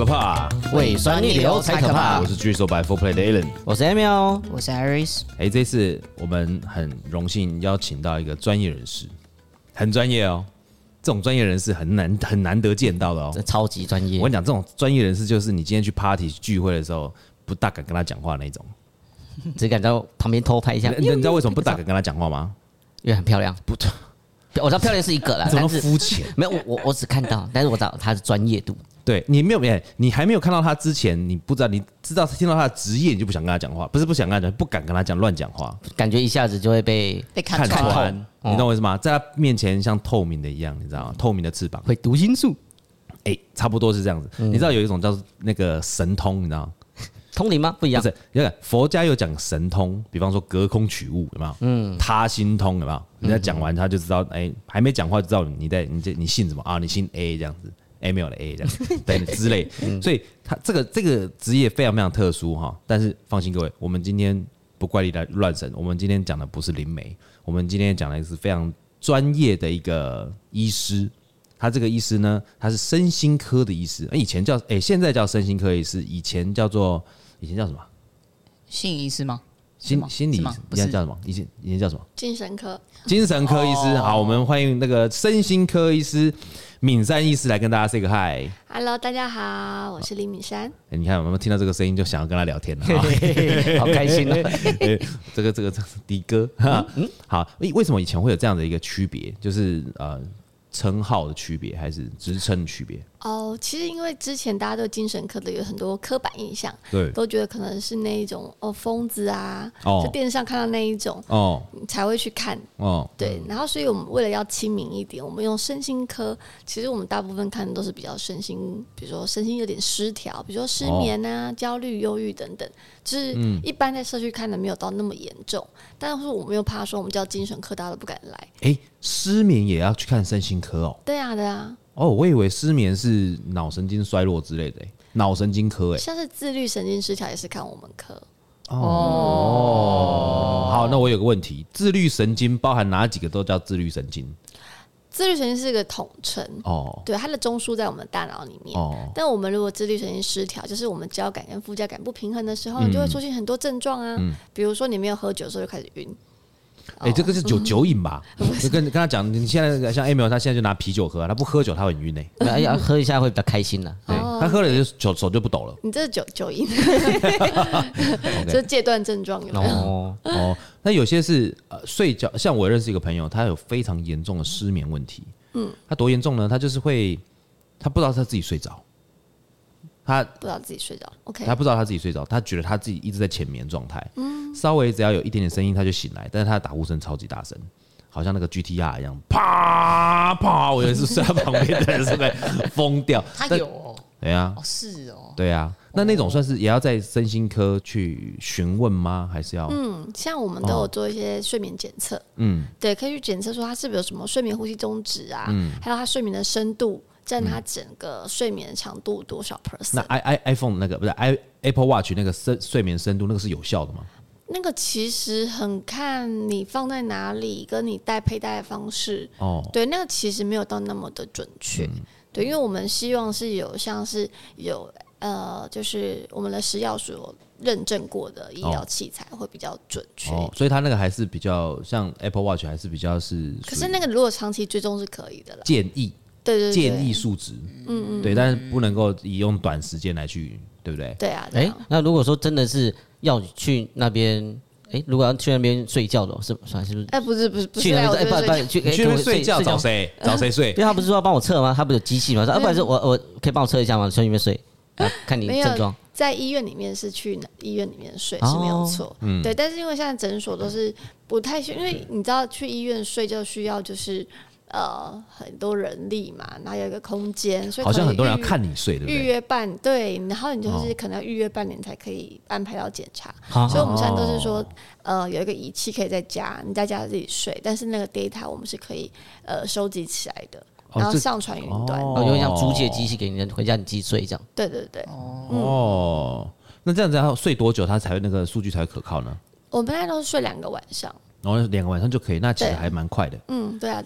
可怕？ 胃酸逆流才可怕。 我是巨手白 Full Play 的 Alan， 我是 Emil， 我是 Iris。 这次我们很荣幸邀请到一个专业人士，很专业哦。这种专业人士很难得见到的哦， 这超级专业。 我跟你讲，这种专业人士就是你今天去 party 聚会的时候，不大敢跟他讲话那种， 只敢在旁边偷拍一下。 你知道为什么不大敢跟他讲话吗？ 因为很漂亮。 不， 我知道漂亮是一个啦， 怎么肤浅？ 没有，我只看到，但是我知道他的专业度。 对你没有，你还没有看到他之前，你不知道，你知道听到他的职业，你就不想跟他讲话，不是不想跟他讲，不敢跟他乱讲话， 感觉一下子就会被看穿。你懂我意思吗？在他面前像透明的一样，你知道吗？透明的翅膀会读心术， 差不多是这样子。你知道有一种叫那个神通，你知道吗？ 通灵吗？不一样。 不是，你看佛家有讲神通，比方说隔空取物，有没有？他心通，有没有？人家讲完他就知道，还没讲话就知道你姓什么啊？你姓 A 这样子。Emil 的 A 这样子，对之类，所以他这个职业非常非常特殊哈。但是放心各位，我们今天不怪力乱神，我们今天讲的不是灵媒，我们今天讲的是非常专业的一个医师。他这个医师呢，他是身心科的医师，以前叫现在叫身心科医师，以前叫什么？ 性医师吗？ 心理医师， 不是叫什么？以前叫什么？ 精神科医师。好，我们欢迎那个身心科医师敏珊医师来跟大家 say 个 hi。 Hello， 大家好，我是李敏珊。 你看，我们听到这个声音就想要跟他聊天了， 好开心哦。 这个的哥，好，为什么以前会有这样的一个区别？就是称号的区别，还是职称的区别？ 其实因为之前大家对精神科的有很多刻板印象， 对， 都觉得可能是那一种疯子啊，在电视上看到那一种才会去看对。然后所以我们为了要亲民一点，我们用身心科。其实我们大部分看的都是比较身心，比如说身心有点失调，比如说失眠啊、焦虑、忧郁等等，就是一般在社区看的没有到那么严重。但是我们又怕说我们叫精神科，大家都不敢来。 失眠也要去看身心科哦？ 对啊，对啊。 我以为失眠是脑神经衰弱之类的，脑神经科像是自律神经失调也是看我们科。 好，那我有个问题，自律神经包含哪几个都叫自律神经？ 自律神经是一个统称对，它的中枢在我们的大脑里面但我们如果自律神经失调，就是我们交感跟副交感不平衡的时候，你就会出现很多症状啊比如说你没有喝酒的时候就开始晕。 这个是酒瘾吧？就跟他讲，你现在像 Emil， 他现在就拿啤酒喝，他不喝酒他会很晕要喝一下会比较开心啦。 他喝了就手就不抖了。 你这是酒瘾，这是戒断症状有没有？ 那有些是睡觉，像我认识一个朋友，他有非常严重的失眠问题。他多严重呢？他就是他不知道他自己睡着。他不知道自己睡着 ，OK， 他不知道他自己睡着，他觉得他自己一直在浅眠状态，稍微只要有一点点声音他就醒来，但是他的打呼声超级大声，好像那个 GTR 一样，啪啪，我以为是睡在旁边的人是会疯掉。 他有对啊， 是哦， 对啊，那种算是也要在身心科去询问吗？还是要？ 像我们都有做一些睡眠检测，对，可以去检测说他是不是有什么睡眠呼吸中止啊，还有他睡眠的深度。占他整个睡眠的长度多少 %？ 那 iPhone 那个不是 Apple Watch 那个睡眠深度那个是有效的吗？ 那个其实很看你放在哪里，跟你佩戴的方式。对，那个其实没有到那么的准确。对，因为我们希望是有像是有就是我们的食药署有认证过的医疗器材会比较准确。 所以它那个还是比较像 Apple Watch 还是比较是。 可是那个如果长期追踪是可以的啦。 建议。 对建议数值，对，但是不能够以用短时间来去，对不对？ 对啊。 那如果说真的是要去那边，如果要去那边睡觉的，是不是？ 不是去那边去那边睡觉找谁？找谁睡？ 因为他不是说要帮我测吗？他不是有机器吗？不然是我可以帮我测一下吗？去那边睡，看你症状。 在医院里面是去医院里面睡是没有错，对。但是因为现在诊所都是不太因为你知道去医院睡就需要就是很多人力嘛，然后有一个空间，所以好像很多人要看你睡，对不对？ 预约对，然后你就是可能要预约半年才可以安排到检查，所以我们现在都是说，有一个仪器可以在家，你在家自己睡，但是那个 data 我们是可以收集起来的，然后上传云端， 有点像租借机器给你，回家你自己睡这样。 对对对。 那这样子要睡多久，它才会那个数据才会可靠呢？ 我们现在都是睡2个晚上。 然后2个晚上就可以，那其实还蛮快的。 对啊对啊。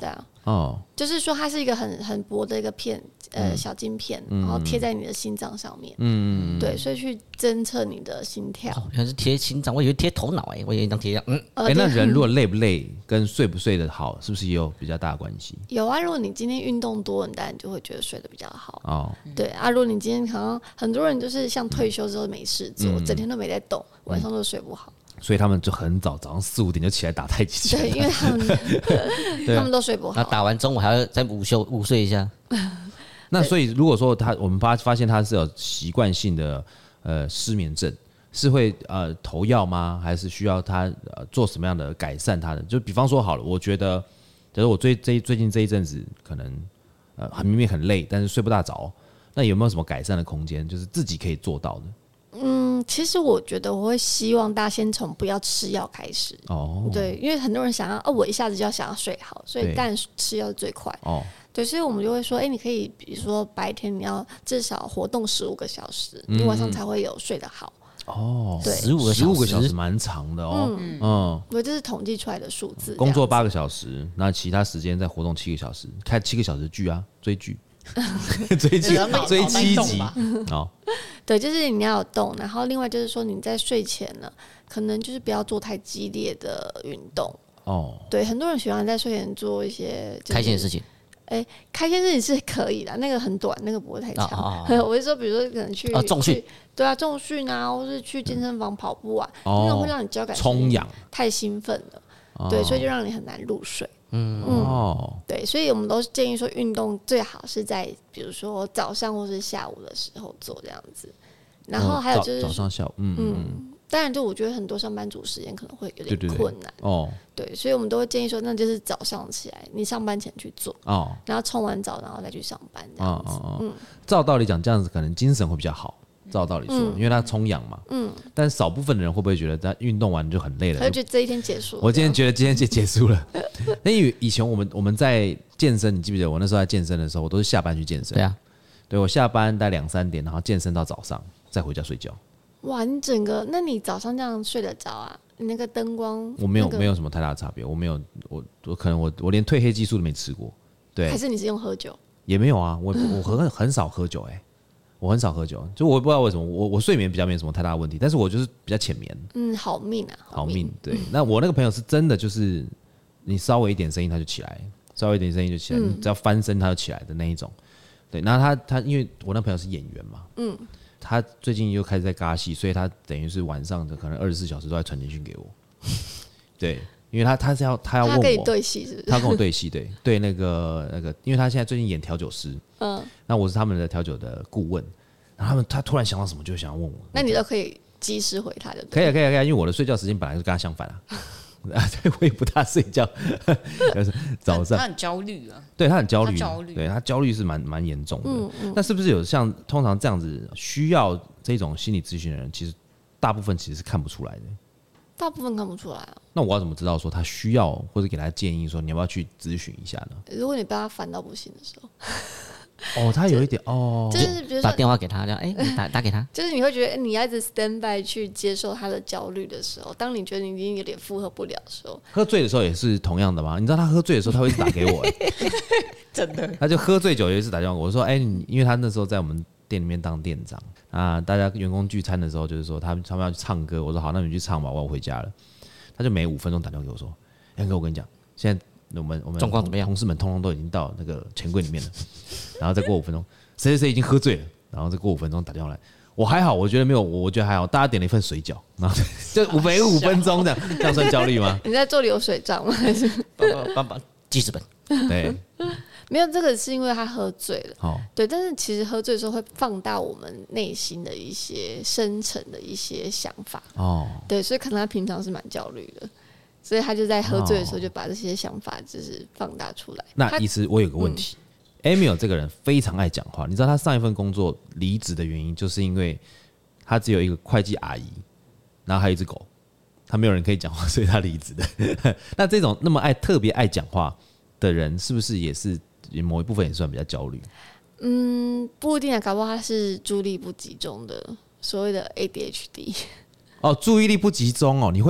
哦，就是说它是一个很薄的一个片，小晶片，然后贴在你的心脏上面，对，所以去侦测你的心跳。 原来是贴心脏，我以为贴头脑，我以为当贴那人如果累不累，跟睡不睡得好，是不是也有比较大的关系？ 有啊，如果你今天运动多，你当然就会觉得睡得比较好。哦，对啊，如果你今天好像很多人就是像退休之后没事做，整天都没在动，晚上都睡不好。 所以他们就很早早上4、5点就起来打太极拳。 对，因为他们都睡不好。 那打完中午还要再午睡一下。 那所以如果说我们发现他是有习惯性的失眠症，是会投药吗？还是需要他做什么样的改善他的？就比方说好了，我觉得，假如我最近这一阵子可能明明很累，但是睡不大着，那有没有什么改善的空间？就是自己可以做到的？ 其实我觉得我会希望大家先从不要吃药开始。哦，对，因为很多人想要我一下子就要想要睡好，所以当然吃药是最快。哦，对，所以我们就会说，你可以比如说白天你要至少活动15个小时，你晚上才会有睡得好。 哦， 对 ，15个小时蛮长的哦。 我这是统计出来的数字。 工作8个小时，那其他时间再活动7个小时，看7个小时的剧啊，追剧。追7集哦， 对，就是你要有动，然后另外就是说你在睡前呢，可能就是不要做太激烈的运动哦。对，很多人喜欢在睡前做一些、 开心的事情。 开心的事情是可以的，那个很短，那个不会太长。我是说，比如说可能去重训， 对啊，重训啊，或是去健身房跑步啊，那种会让你交感充氧， 太兴奋了，对，所以就让你很难入睡。对，所以我们都建议说，运动最好是在比如说早上或是下午的时候做这样子。然后还有就是早上下午， 当然就我觉得很多上班族时间可能会有点困难哦。对，所以我们都会建议说，那就是早上起来，你上班前去做哦，然后冲完澡，然后再去上班这样子。 照道理讲，这样子可能精神会比较好。照道理说，因为它充氧嘛。但是少部分的人会不会觉得他运动完就很累了？ 他就觉得这一天结束了。 我今天觉得今天就结束了。那因为以前我们在健身，你记不记得我那时候在健身的时候，我都是下班去健身。 对啊， 对我下班大概2、3点，然后健身到早上，再回家睡觉。 哇，你整个，那你早上这样睡得着啊？你那个灯光， 我没有什么太大的差别。我没有，我可能我连褪黑激素都没吃过。对， 还是你是用喝酒？ 也没有啊，我很少喝酒我很少喝酒，就我不知道为什么，我睡眠比较没什么太大的问题，但是我就是比较浅眠。 好命啊， 好命。对，那我那个朋友是真的，就是你稍微一点声音他就起来，稍微一点声音就起来，你只要翻身他就起来的那一种。对，然后他因为我那朋友是演员嘛，他最近又开始在尬戏，所以他等于是晚上的可能24小时都在传简讯给我。对，因为他要问我， 他跟你对戏是不是？ 他跟我对戏，对那个，因为他现在最近演调酒师，那我是他们的调酒的顾问，然后他突然想到什么就想要问我， 那你都可以及时回他的。 可以，因为我的睡觉时间本来就跟他相反啊。我也不大睡觉，早上他很焦虑啊， 对他很焦虑，对他焦虑是蛮严重的。那是不是有像通常这样子需要这种心理咨询的人，其实大部分其实是看不出来的。 大部分看不出来啊。 那我要怎么知道说他需要，或者给他建议说你要不要去咨询一下呢？ 如果你被他烦到不行的时候。 他有一点就是比如说打电话给他，这样打给他， 就是你会觉得你要一直 stand by 去接受他的焦虑的时候，当你觉得你已经有点负荷不了的时候， 喝醉的时候也是同样的吗？你知道他喝醉的时候他会一直打给我， 真的， 他就喝醉酒有一次打电话我说因为他那时候在我们店里面当店长啊，大家员工聚餐的时候就是说他们要去唱歌，我说好，那你去唱吧，我要回家了。他就每5分钟打电话给我说，哥我跟你讲，现在我们状况怎么样？ 同事们通通都已经到那个钱柜里面了，然后再过5分钟，谁已经喝醉了，然后再过5分钟打电话来。我还好，我觉得没有，我觉得还好。大家点了一份水饺，然后就每5分钟这样算焦虑吗？ 你在做流水账吗？还是爸记事本？ 对， 没有，这个是因为他喝醉了。对，但是其实喝醉的时候会放大我们内心的一些深层的一些想法。对，所以可能他平常是蛮焦虑的。所以他就在喝醉的时候就把这些想法就是放大出来。 那意思我有个问题，Emil 这个人非常爱讲话，你知道他上一份工作离职的原因，就是因为他只有一个会计阿姨，然后还有一只狗，他没有人可以讲话，所以他离职的。那这种那么特别爱讲话的人，是不是也是某一部分也算比较焦虑？ 不一定啊，搞不好他是注意力不集中的，所谓的 ADHD。 注意力不集中你会吗？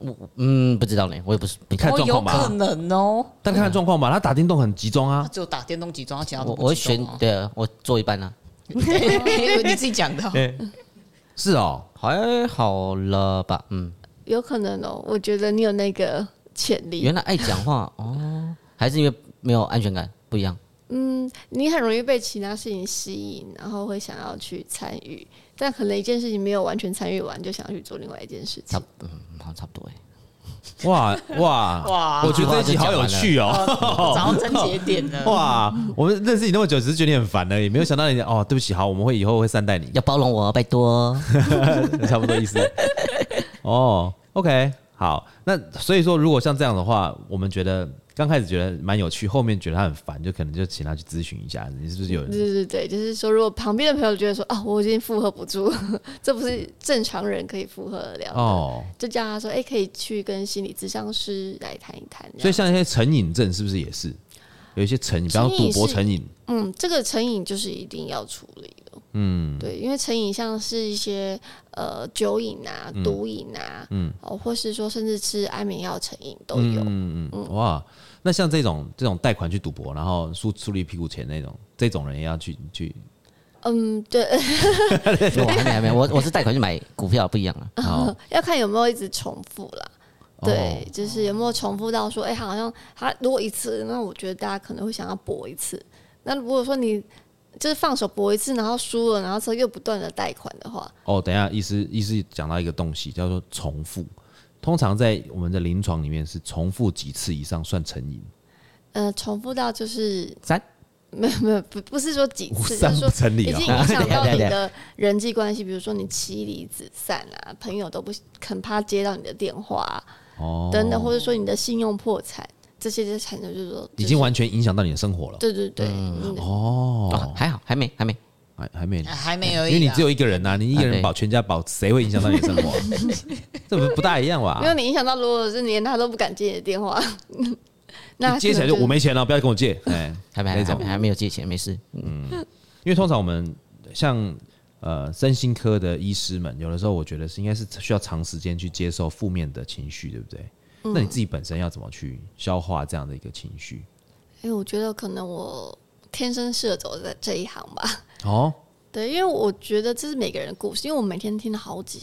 不知道呢，我也不是。 你看状况吧， 有可能哦。 但看状况吧，他打电动很集中啊。 他只有打电动集中，他其他都我会选，对啊，我做一半啊。 你自己讲的。 是哦， 还好了吧？ 有可能哦。我觉得你有那个潜力。 原来爱讲话哦，还是因为没有安全感不一样。 你很容易被其他事情吸引，然后会想要去参与，但可能一件事情没有完全参与完，就想要去做另外一件事情。 好，差不多哇，我觉得这一集好有趣哦， 找到症结点了。 哇，我们认识你那么久，只是觉得你很烦而已，没有想到你哦，对不起，好，我们以后会善待你， 要包容我，拜托。 差不多意思。哦 ，OK， 好，那所以说，如果像这样的话，我们觉得刚开始觉得蛮有趣，后面觉得他很烦，就可能就请他去咨询一下，你是不是有人？ 对，就是说，如果旁边的朋友觉得说我已经负荷不住，这不是正常人可以负荷得了的，就叫他说，可以去跟心理咨商师来谈一谈。 所以像一些成瘾症，是不是也是有一些成瘾，比方说赌博成瘾？ 这个成瘾就是一定要处理的。对，因为成瘾像是一些酒瘾啊、毒瘾啊，或是说甚至吃安眠药成瘾都有。 哇，那像这种贷款去赌博，然后输了一屁股钱那种，这种人也要去。 对。 还没，我是贷款去买股票，不一样啊。要看有没有一直重复啦。对，就是有没有重复到说，好像他如果一次，那我觉得大家可能会想要搏一次。那如果说你就是放手搏一次，然后输了，然后之后又不断的贷款的话， 等一下，医师讲到一个东西叫做重复，通常在我们的临床里面是重复几次以上算成瘾。 重复到就是 3， 没有，不是说几次， 就是说成立了， 已经影响到你的人际关系，比如说你妻离子散啊，朋友都不肯怕接到你的电话等等，或者说你的信用破产。这些就产生就是说， 已经完全影响到你的生活了。 对， 还好，还没而已， 因为你只有一个人你一个人保全家保，谁会影响到你的生活？这不大一样吧？ 因为你影响到，如果是连他都不敢接你的电话，那接起来就我没钱了，不要跟我借。 还没有借钱，没事。 因为通常我们像身心科的医师们，有的时候我觉得应该是需要长时间去接受负面的情绪，对不对？那你自己本身要怎么去消化这样的一个情绪？ 我觉得可能我天生适合走在这一行吧。 对，因为我觉得这是每个人的故事，因为我每天听了好几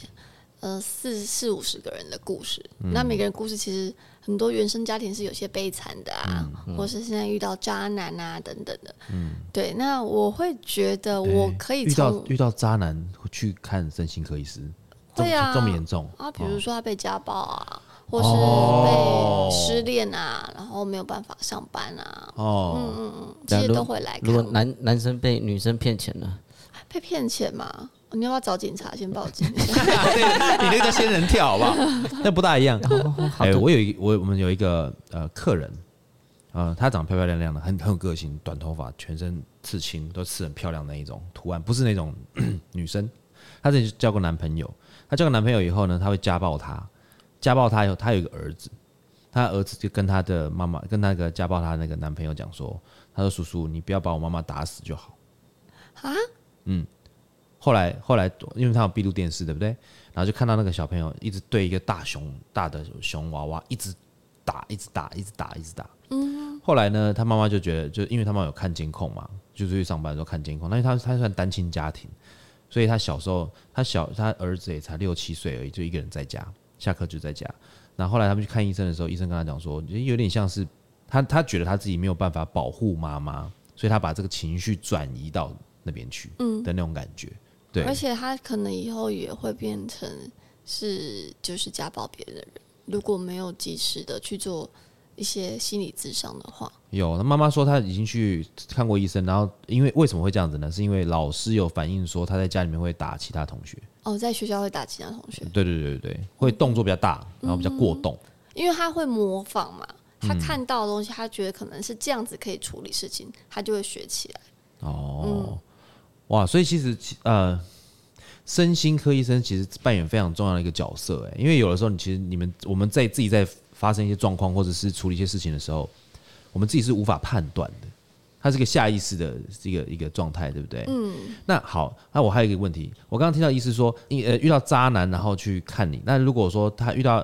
40-50个人的故事，那每个人故事其实很多原生家庭是有些悲惨的或是现在遇到渣男啊等等的。对，那我会觉得我可以遇到渣男去看身心科医师， 会这么严重比如说他被家暴或是被失恋然后没有办法上班这些都会来看。 如果男生被女生骗钱了， 被骗钱嘛？你要不要找警察先报警？ 你那个叫仙人跳好不好？那不大一样。我们有一个客人，她长得漂漂亮亮的，很有个性，短头发，全身刺青，都刺很漂亮的那一种图案，不是那种女生。她之前交过男朋友，她交过男朋友以后呢，她会家暴她。家暴她以后，她有一个儿子，她儿子就跟她的妈妈，跟那个家暴她那个男朋友讲说，他说叔叔，你不要把我妈妈打死就好。后来，因为他有闭路电视，对不对？然后就看到那个小朋友一直对一个大的熊娃娃一直打。后来呢，他妈妈就觉得，就因为他妈妈有看监控嘛，就出去上班的时候看监控，因为他算单亲家庭，所以他小时候他儿子也才6-7岁而已，就一个人在家。下课就在家，然后后来他们去看医生的时候，医生跟他讲说，有点像是他觉得他自己没有办法保护妈妈，所以他把这个情绪转移到那边去的那种感觉。对， 而且他可能以后也会变成就是家暴别人的人，如果没有及时的去做一些心理咨商的话。 有，他妈妈说他已经去看过医生，然后为什么会这样子呢？是因为老师有反映说他在家里面会打其他同学。 在学校会打其他同学。 对，会动作比较大，然后比较过动。 因为他会模仿嘛，他看到的东西，他觉得可能是这样子可以处理事情，他就会学起来。 哇，所以其实身心科医生其实扮演非常重要的一个角色，因为有的时候我们在自己在发生一些状况或者是处理一些事情的时候，我们自己是无法判断的，它是一个下意识的一个状态，对不对？那好，那我还有一个问题，我刚刚听到医师说，遇到渣男然后去看你，那如果说他遇到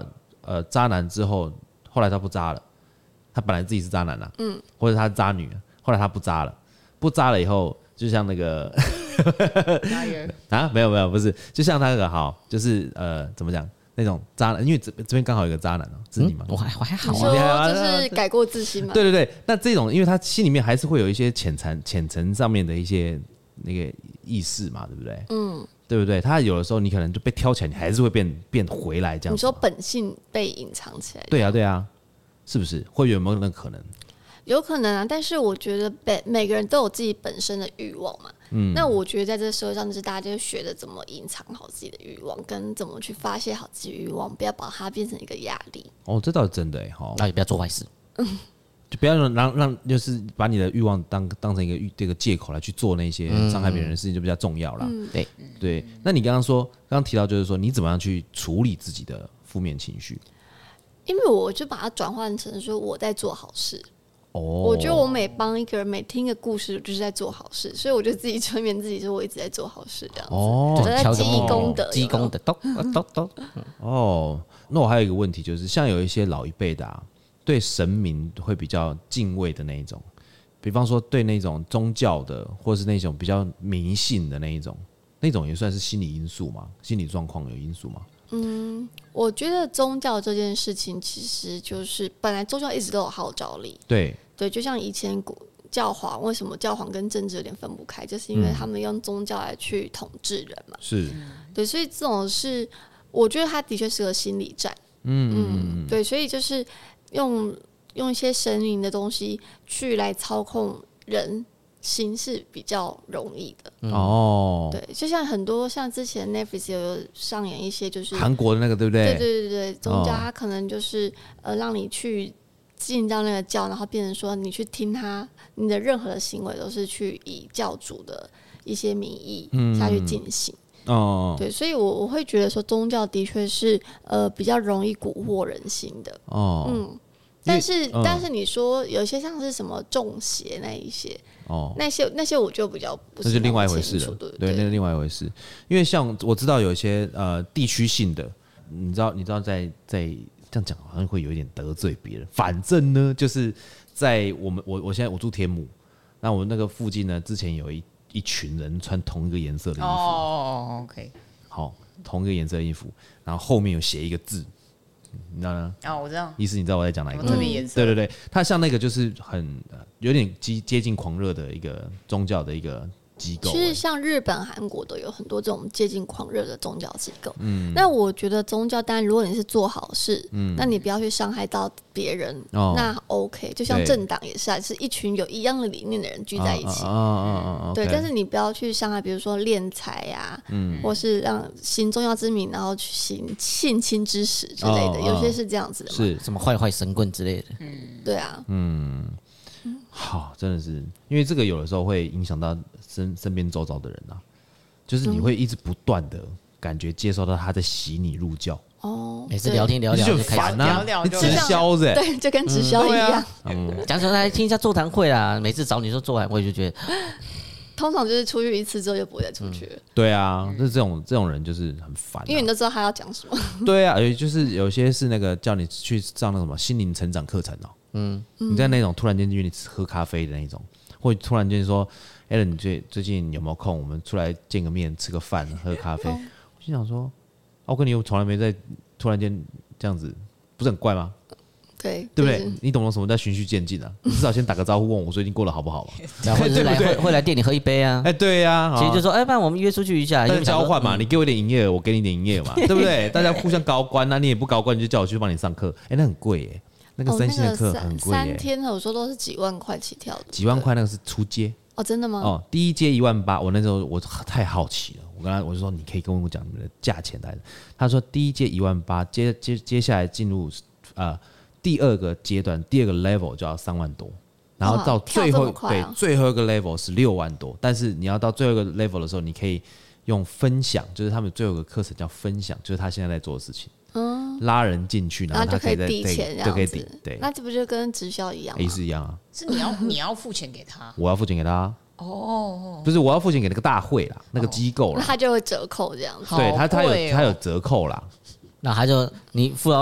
渣男之后，后来他不渣了，他本来自己是渣男啊，或者他是渣女，后来他不渣了，不渣了以后，就像那个啊，没有，不是，就像那个好，就是怎么讲那种渣男，因为这边刚好有一个渣男哦，是你吗？ 我还好你啊， 说就是改过自新嘛？ 对对对，那这种，因为他心里面还是会有一些浅层上面的一些那个意识嘛，对不对？对不对？他有的时候你可能就被挑起来，你还是会变回来这样子。 你说本性被隐藏起来？ 对啊，是不是？会有没有那个可能？ 有可能啊，但是我觉得每个人都有自己本身的欲望嘛。那我觉得在这个社会上，就是大家就学着怎么隐藏好自己的欲望，跟怎么去发泄好自己的欲望，不要把它变成一个压力。 哦，这倒是真的哈。 那也不要做坏事， 就不要让就是把你的欲望当成一个借口来去做那些伤害别人的事情，就比较重要啦。对。那你刚刚提到就是说，你怎么样去处理自己的负面情绪？ 因为我就把它转换成说我在做好事。我觉得我每帮一个人每听一个故事，就是在做好事，所以我就自己催眠自己说我一直在做好事，这样子，我在积功德， 积功德，咚。 那我还有一个问题，就是像有一些老一辈的对神明会比较敬畏的那一种，比方说对那种宗教的，或是那种比较迷信的那一种也算是心理因素吗？心理状况有因素吗？ 我觉得宗教这件事情其实就是本来宗教一直都有号召力， 对， 就像以前教皇，为什么教皇跟政治有点分不开，就是因为他们用宗教来去统治人嘛。 是， 对，所以这种是我觉得它的确是个心理战。对，所以就是用一些神灵的东西去来操控人心是比较容易的。对，就像很多像之前 Netflix 有上演一些就是韩国的那个，对不对？ 对，宗教它可能就是让你去进到那个教，然后变成说你去听他，你的任何的行为都是去以教主的一些名义下去进行。对，所以我会觉得说宗教的确是比较容易蛊惑人心的。但是你说有些像是什么中邪那一些，那些我就比较不是， 那是另外一回事了。对，那是另外一回事。因为像我知道有一些地区性的，你知道在这样讲好像会有一点得罪别人。反正呢，就是在我现在我住天母，那我那个附近呢，之前有一群人穿同一个颜色的衣服。 OK， 好，同一个颜色的衣服，然后后面有写一个字。你知道吗？ 我知道。 意思你知道我在讲哪一个？ 特别颜色。 对，它像那个就是很有点接近狂热的一个宗教的一个机构。 其实像日本、韩国都有很多这种接近狂热的宗教机构。那我觉得宗教，当然如果你是做好事，那你不要去伤害到别人，那 OK。就像政党也是是一群有一样的理念的人聚在一起。对，但是你不要去伤害，比如说敛财或是让行宗教之名，然后去行性侵之实之类的，有些是这样子的嘛。 是什么坏神棍之类的。 对啊。 好，真的是，因为这个有的时候会影响到身边周遭的人就是你会一直不断的感觉接受到他在洗你入教。 每次聊天就很烦直销的， 对，就跟直销一样。 讲说来听一下座谈会啦，每次找你说座谈会就觉得， 通常就是出去一次之后就不会再出去了。 对啊，这种人就是很烦， 因为你都知道他要讲什么。 对啊，就是有些是那个叫你去上那个什么心灵成长课程你在那种突然间约你喝咖啡的那种，或者突然间说 ，Alan， 你最近有没有空？我们出来见个面，吃个饭，喝咖啡。我心想说，我跟你又从来没在突然间这样子，不是很怪吗？ 对， 对不对？你懂得什么叫循序渐进啊？你至少先打个招呼，问我最近过得好不好嘛？ 或者是会来店里喝一杯啊？ 对呀， 其实就说，不然我们约出去一下， 交换嘛，你给我一点营业额，我给你一点营业额嘛，对不对？大家互相高官你也不高官，你就叫我去帮你上课，那很贵耶。那个3星的课很贵耶，3 天有时候都是几万块起跳的。 几万块那个是初阶真的吗？ 第一阶18000，我那时候我太好奇了，我就说你可以跟我讲你们的价钱来的。他说第一阶18000，接下来进入第二个阶段，第二个 level 就要3万多，然后到最后最后一个 level 是6万多，但是你要到最后一个 level 的时候，你可以用分享，就是他们最后一个课程叫分享，就是他现在在做的事情。拉人进去，然后他就可以抵钱， 就可以抵。对， 那这不就跟直销一样吗？ 也是一样啊。 是你要付钱给他， 我要付钱给他。不是我要付钱给那个大会啦，那个机构啦， 那他就会折扣这样子。 对他有折扣啦。 那他就你付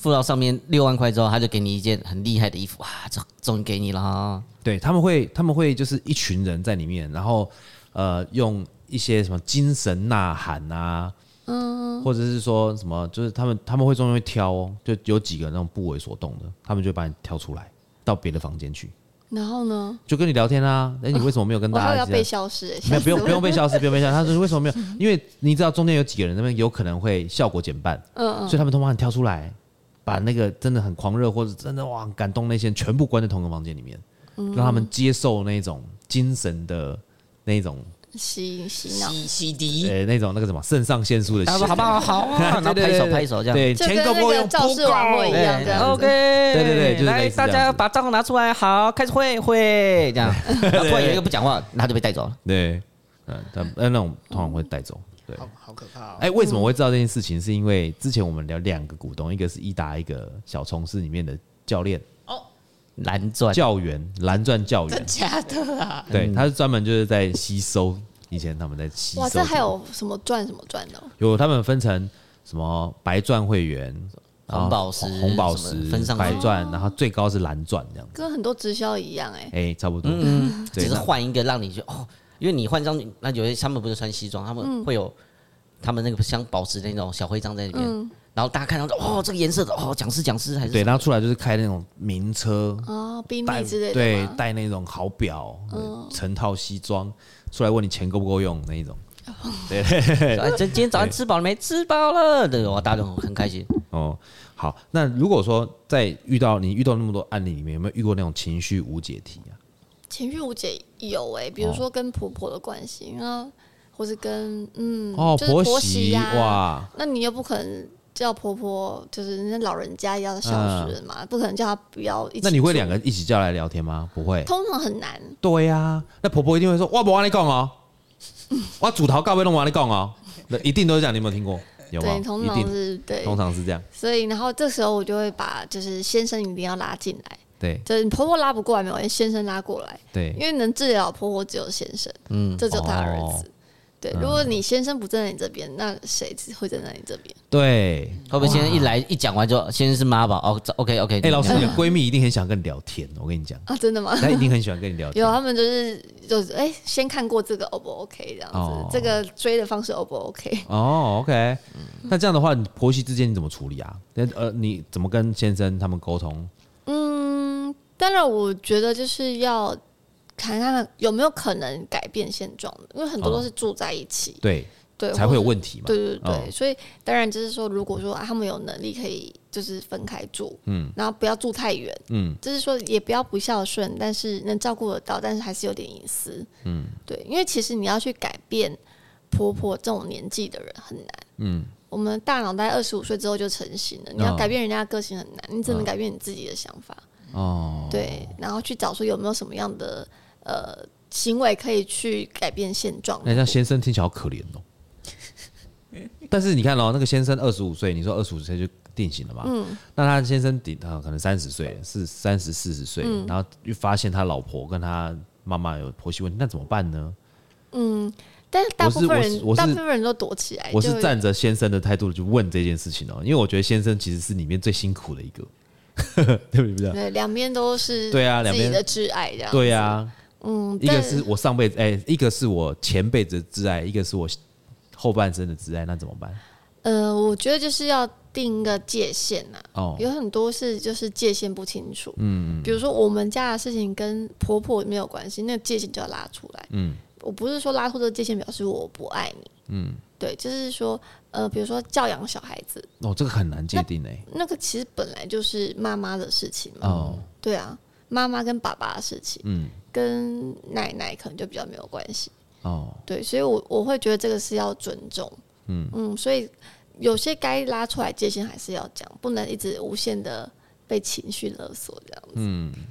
付到上面6万块之后，他就给你一件很厉害的衣服，哇，这终于给你了哈。 对，他们会就是一群人在里面，然后用一些什么精神呐喊啊，或者是说什么，就是他们会中间会挑，就有几个那种不为所动的，他们就把你挑出来到别的房间去。 然后呢？ 就跟你聊天啊，你为什么没有跟大家？ 我要被消失？ 没有，不用被消失，不用被消失。他说为什么没有？因为你知道中间有几个人那边有可能会效果减半，所以他们通常挑出来，把那个真的很狂热或者真的哇很感动那些人全部关在同一个房间里面，让他们接受那种精神的那种洗脑、 洗涤， 那种那个什么肾上腺素的。 他说好不好？好啊，然后拍手这样。 对， 就跟那个造势晚会一样这样子。 OK， 对，就是来大家把账号拿出来，好，开始会这样。然后突然有一个不讲话，他就被带走了。 对，那种通常会带走。对， 好可怕哦！为什么我会知道这件事情？是因为之前我们聊2个股东，一个是伊达，一个小虫是里面的教练。 蓝钻教员，蓝钻教员， 真假的啊？ 对，他是专门就是在吸收，以前他们在吸收。 哇，这还有什么钻的？ 有他们分成什么白钻会员、 红宝石、分上白钻，然后最高是蓝钻这样子， 跟很多直销一样差不多。 只是换一个让你觉得因为你换上那有些他们不是穿西装，他们会有他们那个像宝石的那种小徽章在里面。然后大家看到这个颜色的讲师还是对，然后出来就是开那种名车宾利之类的， 对，戴那种好表，成套西装出来问你钱够不够用那一种。对， 今天早上吃饱了没？吃饱了，对，大家都很开心。 好，那如果说在你遇到那么多案例里面，有没有遇过那种情绪无解题啊？ 情绪无解有比如说跟婆婆的关系，或是跟就是婆媳哇， 那你又不可能叫婆婆，就是那老人家要孝顺嘛，不可能叫她不要一起。 那你会2个人一起叫来聊天吗？不会， 通常很难。 对呀，那婆婆一定会说：“我不跟你讲哦，我主头告别都不跟你讲哦。”一定都是这样，你有没有听过？有吗？ 对，通常是对， 通常是这样。 所以，然后这时候我就会把就是先生一定要拉进来。 对， 就是婆婆拉不过来没有，先生拉过来。 对， 因为能治疗婆婆只有先生，这只有他儿子。对，如果你先生不站在你这边，那谁会站在你这边？ 对， 会不会先生一讲完就先生是妈宝？OK， 老师，你的闺蜜一定很想跟你聊天，我跟你讲啊，真的吗？ 她一定很喜欢跟你聊天。 有，他们就是先看过这个 O 不 OK 这样子，这个追的方式 O 不 OK？ OK， 那这样的话，你婆媳之间你怎么处理啊？你怎么跟先生他们沟通？ 当然，我觉得就是要看看有没有可能改变现状的，因为很多都是住在一起， 对，才会有问题嘛。 对，所以当然就是说，如果说他们有能力可以就是分开住，然后不要住太远，就是说也不要不孝顺，但是能照顾得到，但是还是有点隐私，对，因为其实你要去改变婆婆这种年纪的人很难，我们大脑大概25岁之后就成型了，你要改变人家的个性很难，你只能改变你自己的想法。对，然后去找说有没有什么样的行为可以去改变现状。 那像先生听起来好可怜哦。但是你看那个先生25岁，你说25岁就定型了嘛？那他先生可能30岁，是30、40岁，然后又发现他老婆跟他妈妈有婆媳问题，那怎么办呢？ 但是大部分人都躲起来。 我是站着先生的态度去问这件事情因为我觉得先生其实是里面最辛苦的一个。对不对？ 对，两边都是对啊， 自己的挚爱这样。 对啊，一个是我上辈子一个是我前辈子的挚爱，一个是我后半生的挚爱，那怎么办？ 我觉得就是要定一个界限有很多是就是界限不清楚，比如说我们家的事情跟婆婆没有关系，那个界限就要拉出来，我不是说拉出这个界限表示我不爱你，对，就是说比如说教养小孩子， 这个很难界定那个其实本来就是妈妈的事情嘛，对啊，妈妈跟爸爸的事情，跟奶奶可能就比较没有关系，对，所以我会觉得这个是要尊重，所以有些该拉出来界限还是要讲，不能一直无限的被情绪勒索这样子。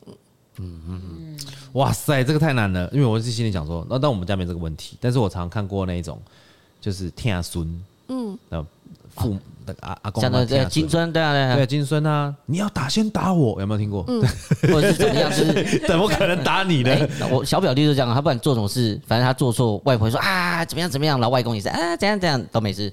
哇塞，这个太难了，因为我是心里想说，但我们家没这个问题，但是我常常看过那种就是听孙，父母的阿公嘛， 金孙，对金孙啊，你要打先打我，有没有听过？ 或者是怎么样？就是怎么可能打你呢？ 我小表弟就这样，他不管做什么事，反正他做错，外婆说啊怎么样怎么样，然后外公也是啊怎样怎样都没事。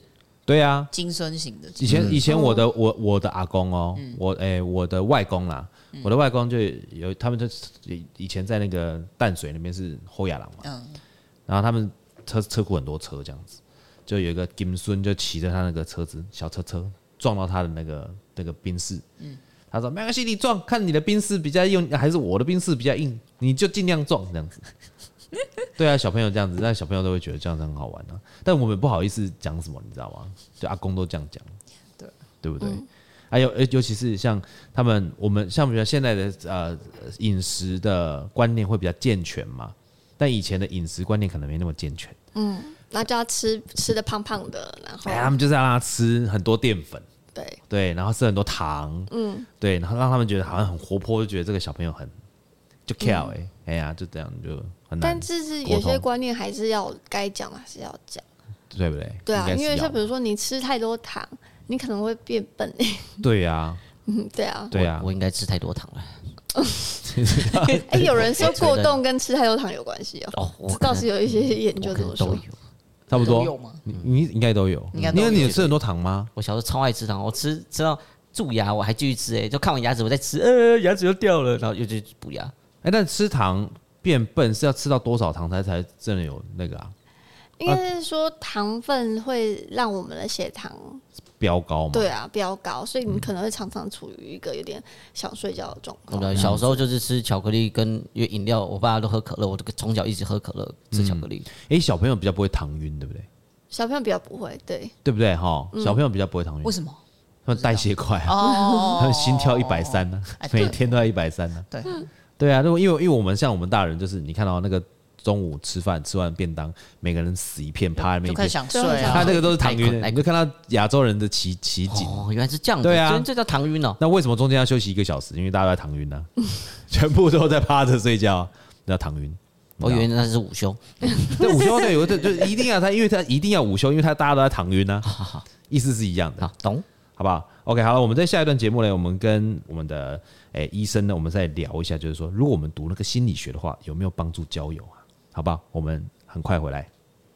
对啊， 金孙型的。 以前我的阿公哦，我的外公啦，我的外公就有他们就以前在那个淡水那边是后亚郎嘛，然后他们车库很多车这样子，就有一个金孙就骑着他那个车子小车撞到他的那个宾士，他说没关系，你撞，看你的宾士比较硬还是我的宾士比较硬，你就尽量撞这样子。对啊，小朋友这样子，但小朋友都会觉得这样子很好玩啊。但我们不好意思讲什么，你知道吗？就阿公都这样讲，对不对？还有尤其是像我们像比如现在的饮食的观念会比较健全嘛，但以前的饮食观念可能没那么健全。 那就要吃的胖胖的，然后他们就是要让他吃很多淀粉， 对， 然后吃很多糖，对，然后让他们觉得好像很活泼，就觉得这个小朋友很就 care 哎呀，就这样就很难。 但是有些观念还是要该讲还是要讲， 对不对？ 对啊，因为像比如说你吃太多糖，你可能会变笨。 对呀，对啊， 我应该吃太多糖了。 有人说过动跟吃太多糖有关系哦。我倒是有一些研究这么说。 差不多有吗？ 你应该都有，因为你有吃很多糖吗？ 我小时候超爱吃糖，我吃到蛀牙，我还继续吃，就看完牙齿我再吃，牙齿又掉了，然后又去补牙。 但吃糖变笨是要吃到多少糖才真的有那个啊？ 应该是说糖分会让我们的血糖飙高嘛？ 对啊，飙高，所以你可能会常常处于一个有点想睡觉的状况。 对，小时候就是吃巧克力跟饮料，我爸都喝可乐，我从小一直喝可乐，吃巧克力。 小朋友比较不会糖晕，对不对？ 小朋友比较不会，对不对？小朋友比较不会糖晕， 为什么？ 他们代谢快啊，他们心跳130呢，每天都在130呢。对啊，因为我们像我们大人，就是你看到那个中午吃完便当，每个人死一片趴在那边， 就开始想睡啊。 他那个都是糖晕，你就看到亚洲人的奇景。 原来是这样子。 对啊， 这叫糖晕哦。 那为什么中间要休息1个小时？因为大家都在糖晕呢，全部都在趴着睡觉，叫糖晕。 我以为那是午休。 对，午休对，就一定要因为他一定要午休，因为大家都在糖晕呢，意思是一样的。 懂。 好不好 ？OK， 好了，我们在下一段节目呢，我们跟我们的医生呢，我们再聊一下，就是说，如果我们读那个心理学的话，有没有帮助交友啊？好不好？我们很快回来。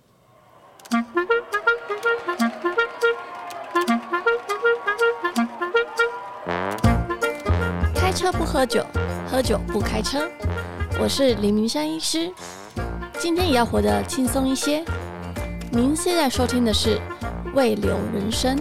开车不喝酒，喝酒不开车。我是林明山医师，今天也要活得轻松一些。您现在收听的是《胃流人生》。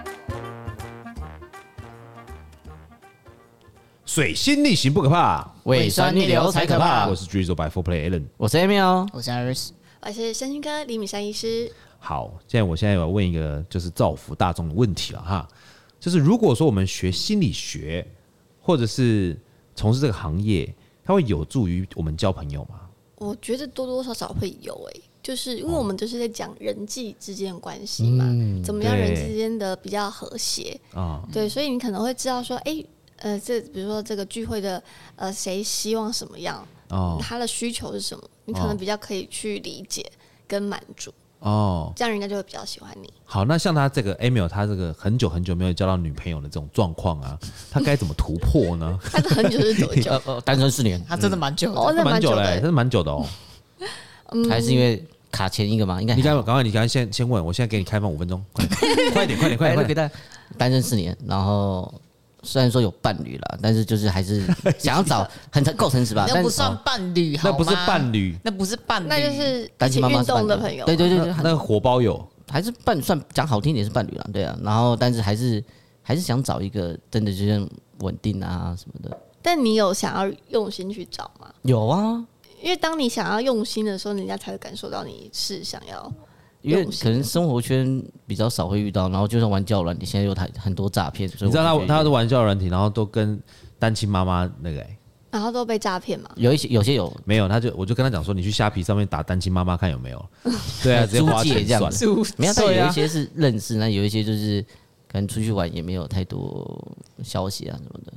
水星逆行不可怕， 胃酸逆流才可怕。 我是 Drizzle by 4Play Allen， 我是 Emil， 我是 Iris， 我是身心科李敏山医师。 好，我现在要问一个就是造福大众的问题了哈，就是如果说我们学心理学，或者是从事这个行业，它会有助于我们交朋友吗？ 我觉得多多少少会有就是因为我们就是在讲人际之间的关系嘛，怎么样人之间的比较和谐对，所以你可能会知道说，这比如说这个聚会的谁希望什么样他的需求是什么，你可能比较可以去理解跟满足这样人家就会比较喜欢你。 好，那像他这个 Emil， 他这个很久没有交到女朋友的这种状况啊，他该怎么突破呢？ 他的很久是多久？ 单身4年， 他真的蛮久的， 蛮久的，真的蛮久的哦。 还是因为卡前一个嘛？应该你赶快先问，我现在给你开放5分钟，快点！ 单身4年，然后虽然说有伴侣了，但是就是还是想要找够诚实吧。 那不算伴侣， 那不是伴侣， 那不是伴侣， 那就是单亲妈妈运动的朋友。 对， 那个火包友还是算讲好听点是伴侣了，对啊。然后但是还是想找一个真的就是稳定啊什么的。 但你有想要用心去找吗？ 有啊， 因为当你想要用心的时候，人家才会感受到你是想要。 因为可能生活圈比较少会遇到，然后就算玩交友软体，现在有很多诈骗。 你知道他都玩交友软体，然后都跟单亲妈妈那个然后都被诈骗嘛？ 有些有没有？我就跟他讲说，你去虾皮上面打单亲妈妈看有没有。对啊，直接花钱这样算。 没有，但有一些是认识，那有一些就是可能出去玩也没有太多消息啊什么的。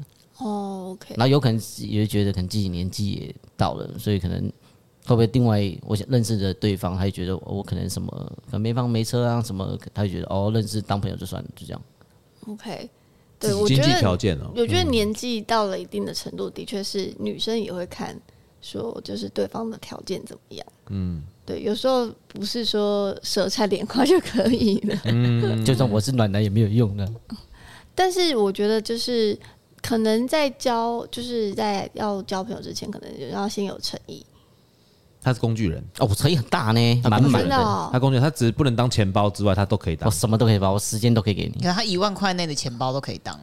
OK。 然后有可能也会觉得可能自己年纪也到了，所以可能。会不会另外我认识的对方，他会觉得我可能什么可能没房没车啊什么，他会觉得认识当朋友就算了，就这样。 OK， 对，我觉得经济条件我觉得年纪到了一定的程度，的确是女生也会看说，就是对方的条件怎么样。 对，有时候不是说舌灿莲花就可以了。 就算我是暖男也没有用的。 但是我觉得就是可能在就是在要交朋友之前，可能要先有诚意。 他是工具人哦，我诚意很大呢，满满的。 他工具人，他只是不能当钱包之外，他都可以当。 我什么都可以包，我时间都可以给你。 可是他1万块内的钱包都可以当。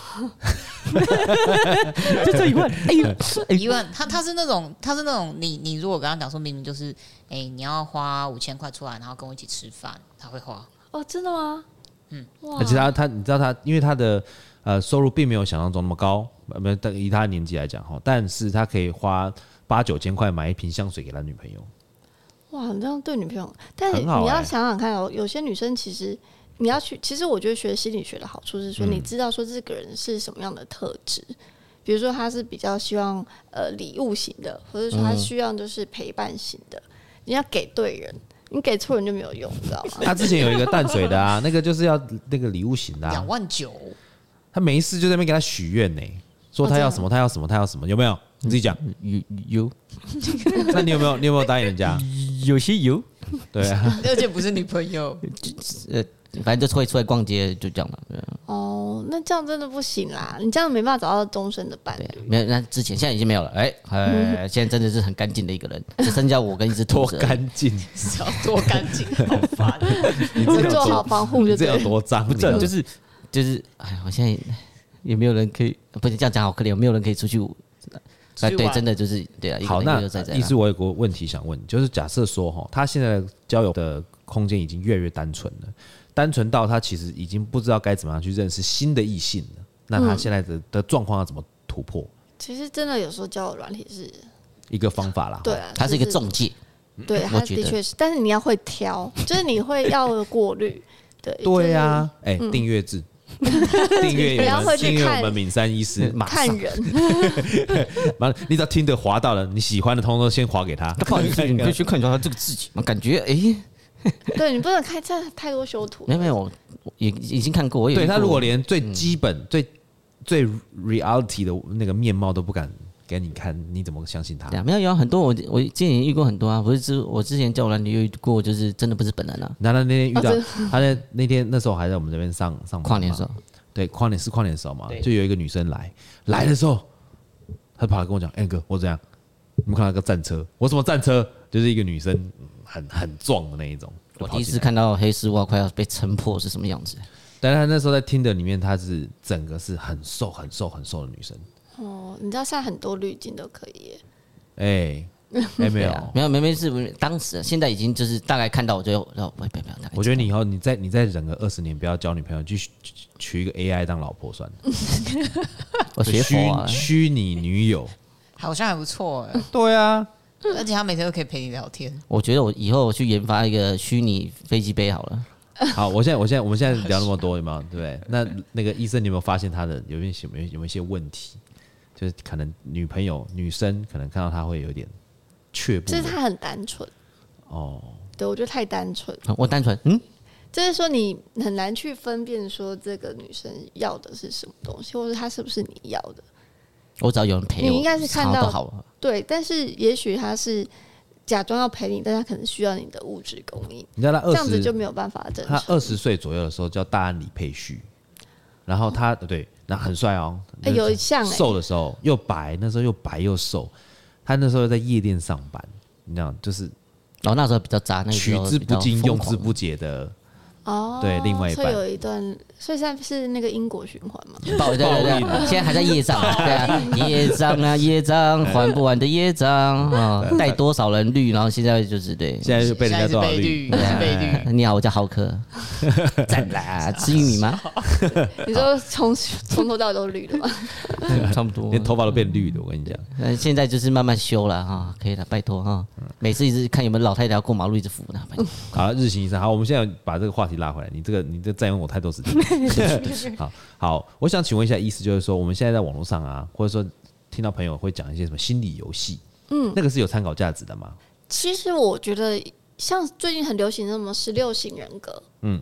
就这1万，哎呦 ，1万，他是那种，你如果跟他讲说，明明就是，你要花5000块出来，然后跟我一起吃饭，他会花。 哦，真的吗？ 而且他，你知道他，因为他的收入并没有想象中那么高，以他的年纪来讲哈，但是他可以花8、9千块买一瓶香水给他女朋友。 哇，你这样对女朋友，但是你要想想看哦，有些女生其实你要去，其实我觉得学心理学的好处是说，你知道说这个人是什么样的特质，比如说他是比较希望礼物型的，或者说他需要就是陪伴型的，你要给对人。你给错人就没有用，你知道吗？ 他之前有一个淡水的啊，那个就是要那个礼物型的 29000， 他没事就在那边给他许愿呢，说他要什么，他要什么，他要什么，有没有？你自己讲。 有。 那你有没有答应人家？ 有些有。 对啊，而且不是女朋友。 反正就会出来逛街，就这样了。 哦，那这样真的不行啦，你这样没办法找到终身的伴侣。 没有，那之前现在已经没有了。现在真的是很干净的一个人，只剩下我跟一只兔子。 多干净， 是要多干净，好烦。 你做好防护就对了。 这有多脏？ 就是，哎，我现在也没有人可以，不是这样讲好可怜，没有人可以出去。对，真的就是对啊。 好，那意思我有个问题想问，就是假设说哈，他现在交友的空间已经越来越单纯了。单纯到他其实已经不知道该怎么样去认识新的异性了，那他现在的状况要怎么突破？ 其实真的有时候交友软体是一个方法啦， 对啊， 它是一个中介， 对，它的确是，但是你要会挑，就是你会要过滤， 对啊，订阅制，订阅我们敏山医师， 看人， 你只要听得滑到了，你喜欢的，通通先滑给他， 不好意思，你可以去看一下他这个字体，感觉对你不能看这太多修图。 没有，我已经看过。 对他如果连最基本、最 reality 的那个面貌都不敢给你看，你怎么相信他？ 没有很多，我之前遇过很多啊。我之前交友软体遇过，就是真的不是本人啊。 那天遇到他那时候还在我们这边上班跨年的时候， 对，跨年的时候嘛，就有一个女生来的时候，她跑来跟我讲：“哥，我怎样？你们看到一个战车？我什么战车？就是一个女生。”很壮的那一种， 我第一次看到黑丝袜快要被撑破是什么样子。 但是他那时候在Tinder里面，她是整个是很瘦的女生。 哦，你知道现在很多滤镜都可以耶。没事，当时现在已经就是大概看到我就不要。 我觉得你以后你再忍个20年，不要交女朋友，就娶一个 AI 当老婆算了。 我学佛啊， 虚拟女友好像还不错哎。 对啊。 而且他每天都可以陪你聊天。 我觉得我以后我去研发一个虚拟飞机杯好了。 好，我们现在聊那么多，有没有？对不对？那个医生，你有没有发现他的有没有一些问题？就是可能女生可能看到他会有点却步。 就是他很单纯。哦。对，我觉得太单纯。 我单纯， 就是说你很难去分辨说这个女生要的是什么东西，或者她是不是你要的。 我只要有人陪我， 你应该是看到都好了。 对，但是也许他是假装要陪你，但他可能需要你的物质供应。 你知道他这样子就没有办法真诚。 他20岁左右的时候叫大安李佩旭，然后他对，那很帅哦， 有像瘦的时候又白，那时候又白又瘦，他那时候在夜店上班，你知道就是， 然后那时候比较渣，那取之不尽用之不竭的。 哦， 对，另外一半， 所以有一段，所以现在是那个因果循环嘛？ 对，现在还在业障，对啊，业障啊，业障，还不完的业障啊，带多少人绿，然后现在就是对， 现在就被人家多少绿， 被绿。 你好，我叫浩克，再来吃玉米吗？ 你说从头到尾都是绿的吗？ 差不多， 连头发都变绿的，我跟你讲。 现在就是慢慢修了哈，可以了，拜托哈。每次一直看有没有老太太要过马路，一直扶她。 好，日行一善。好，我们现在把这个话题拉回来，你这占用我太多时间。好，我想请问一下，意思就是说，我们现在在网络上啊，或者说听到朋友会讲一些什么心理游戏，那个是有参考价值的吗？ 其实我觉得，像最近很流行什么16型人格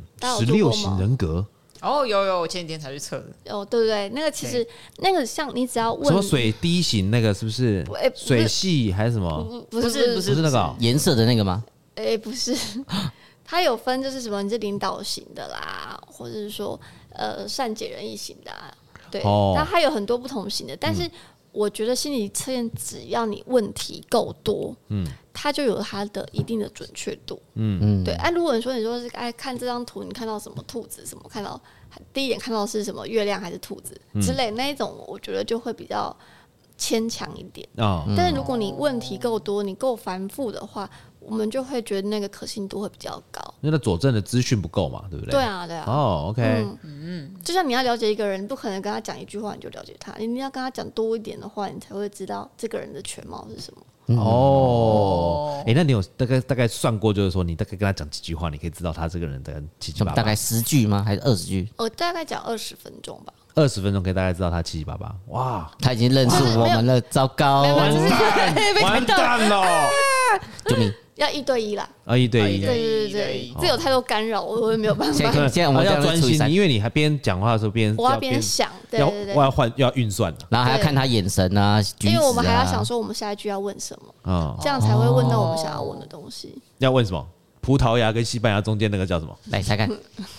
，16型人格。 哦，有，我前几天才去测的。 哦，对不对？那个其实那个像你只要问什么水滴型那个是不是？水系还是什么？ 不是那个颜色的那个吗？ 不是，它有分就是什么，你是领导型的啦，或者是说善解人意型的对，那它有很多不同型的，但是我觉得心理测验只要你问题够多，它就有它的一定的准确度，对。如果你说是看这张图，你看到什么兔子，什么看到第一眼看到是什么月亮还是兔子之类那一种，我觉得就会比较牵强一点。但是如果你问题够多，你够繁复的话，我们就会觉得那个可信度会比较高。 因为佐证的资讯不够嘛，对不对？ 对啊。 OK。 就像你要了解一个人，你不可能跟他讲一句话你就了解他，你要跟他讲多一点的话，你才会知道这个人的全貌是什么。 那你有大概算过，就是说你大概跟他讲几句话，你可以知道他这个人的七七八八？ 大概10句吗？还是20句？ 我大概讲20分钟吧。 20分钟可以大概知道他七七八八。哇， 他已经认识我们了，糟糕， 完蛋了！ 救命！ 要1对1啦 ，1对1， 对，这有太多干扰，我也没有办法。 现在我们要专心，因为你还边讲话的时候我要边想，对， 要运算， 然后还要看他眼神啊， 因为我们还要想说我们下一句要问什么，这样才会问到我们想要问的东西。 要问什么？葡萄牙跟西班牙中间那个叫什么？ 来猜看。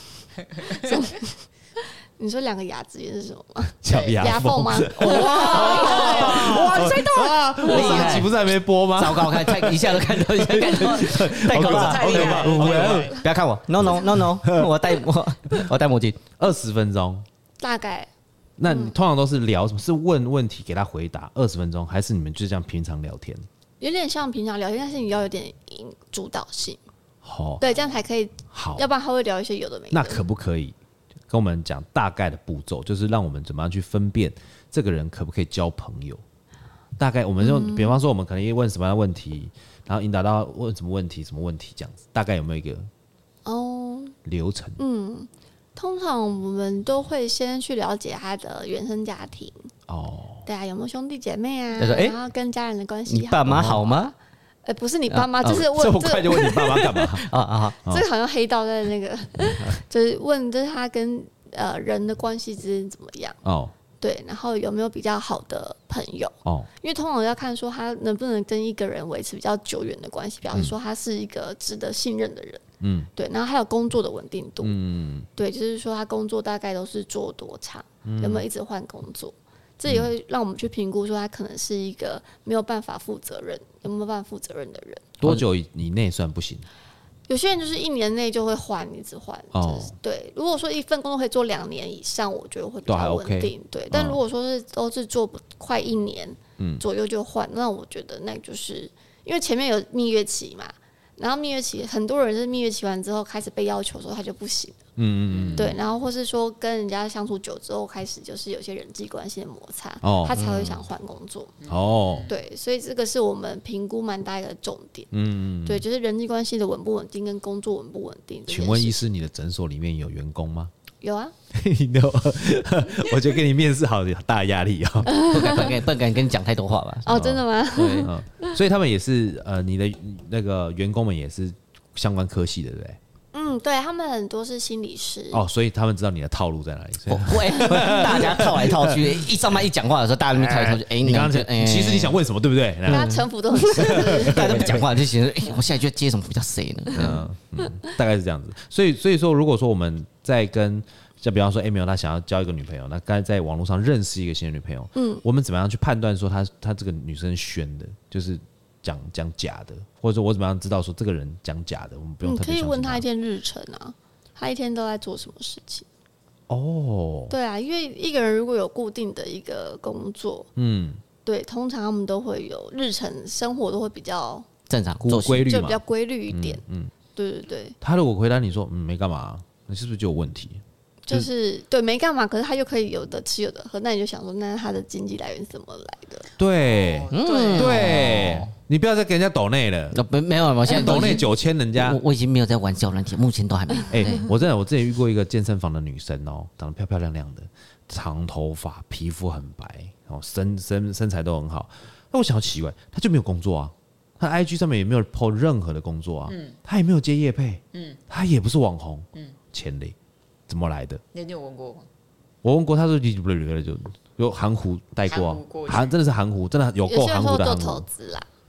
你说2个牙之间是什么吗？ 叫牙缝吗？ 哇，你猜到了！ 我上集不是还没播吗？ 糟糕，一下都看到，太可怕，太厉害！不要看我 ，no， 我戴墨镜。 20分钟， 大概。 那你通常都是聊什么？是问问题给他回答20分钟，还是你们就这样平常聊天？ 有点像平常聊天，但是你要有点主导性。对，这样才可以。好，要不然他会聊一些有的没的。 那可不可以跟我们讲大概的步骤，就是让我们怎么样去分辨这个人可不可以交朋友？大概我们就比方说，我们可能问什么样的问题，然后引导到问什么问题这样子，大概有没有一个流程？ 通常我们都会先去了解他的原生家庭。对啊，有没有兄弟姐妹啊？然后跟家人的关系， 你爸妈好吗？ 不是你爸妈，就是问这么快就问你爸妈干嘛？ 这个好像黑道在那个，就是问，就是他跟人的关系之间怎么样？对，然后有没有比较好的朋友？因为通常要看说他能不能跟一个人维持比较久远的关系，表示说他是一个值得信任的人。对，然后还有工作的稳定度。对，就是说他工作大概都是做多长，有没有一直换工作？这也会让我们去评估说他可能是一个没有办法负责任，有没有办法负责任的人。 多久以内算不行？ 有些人就是1年内就会换，一直换。对，如果说一份工作可以做2年以上，我觉得会比较稳定。对，但如果说都是做快1年左右就换，那我觉得那就是因为前面有蜜月期嘛。然后蜜月期，很多人是蜜月期完之后开始被要求的时候，他就不行了。对，然后或是说跟人家相处久之后，开始就是有些人际关系的摩擦，他才会想换工作。对，所以这个是我们评估蛮大一个重点。对，就是人际关系的稳不稳定跟工作稳不稳定。 请问医师，你的诊所里面有员工吗？ 有啊。 我觉得跟你面试好大压力哦。 不敢跟你讲太多话吧？ 真的吗？ 对，所以他们也是你的那个员工们也是相关科系的，对不对？ 对，他们很多是心理师。 所以他们知道你的套路在哪里。 大家套来套去，一上班一讲话的时候，大家那边套来套去。 你刚刚讲，其实你想问什么，对不对？ 大家城府都很深， 大家都不讲话，就觉得我下一句接什么比较谁呢？ 大概是这样子。所以说，如果说我们在跟像比方说 Emil 他想要交一个女朋友，那刚才在网络上认识一个新的女朋友，我们怎么样去判断说他这个女生选的就是讲假的，或者说我怎么样知道说这个人讲假的，我们不用特别相信他。 可以问他一天日程啊，他一天都在做什么事情？对啊，因为一个人如果有固定的一个工作，对，通常他们都会有日程，生活都会比较正常、 规律嘛， 就比较规律一点。对。 他如果回答你说没干嘛，你是不是就有问题？ 就是对没干嘛，可是他又可以有的吃有的喝，那你就想说，那他的经济来源是怎么来的？ 对，你不要再给人家抖内了。 没有，我现在抖内9000，人家我已经没有在玩交软体，目前都还没。 我之前遇过一个健身房的女生长得漂漂亮亮的，长头发，皮肤很白，身材都很好。那我想要奇怪，她就没有工作啊？她 IG 上面也没有 po 任何的工作啊？她也没有接业配，她也不是网红，钱嘞？怎么来的？ 你有问过吗？ 我问过，他说就有含糊带过，真的是含糊，真的有够含糊的含糊。 做投资啦，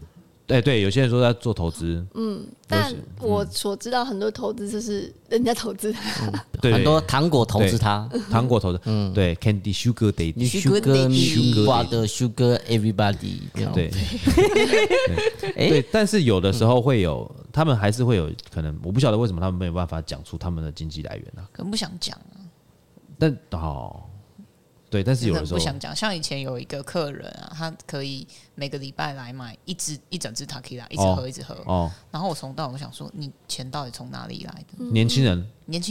对，有些人说在做投资， 但我所知道很多投资就是人家投资， 对， 很多糖果投资他， 糖果投资，对 ，Candy Sugar Daddy，Sugar Me，Sugar Everybody， 对，但是有的时候会有，他们还是会有可能，我不晓得为什么他们没有办法讲出他们的经济来源啊， 可能不想讲啊。 但对，但是有的时候不想讲。像以前有一个客人啊，他可以每个礼拜来买一整支 Tequila， 一直喝。然后我从到我想说，你钱到底从哪里来的？ 年轻人，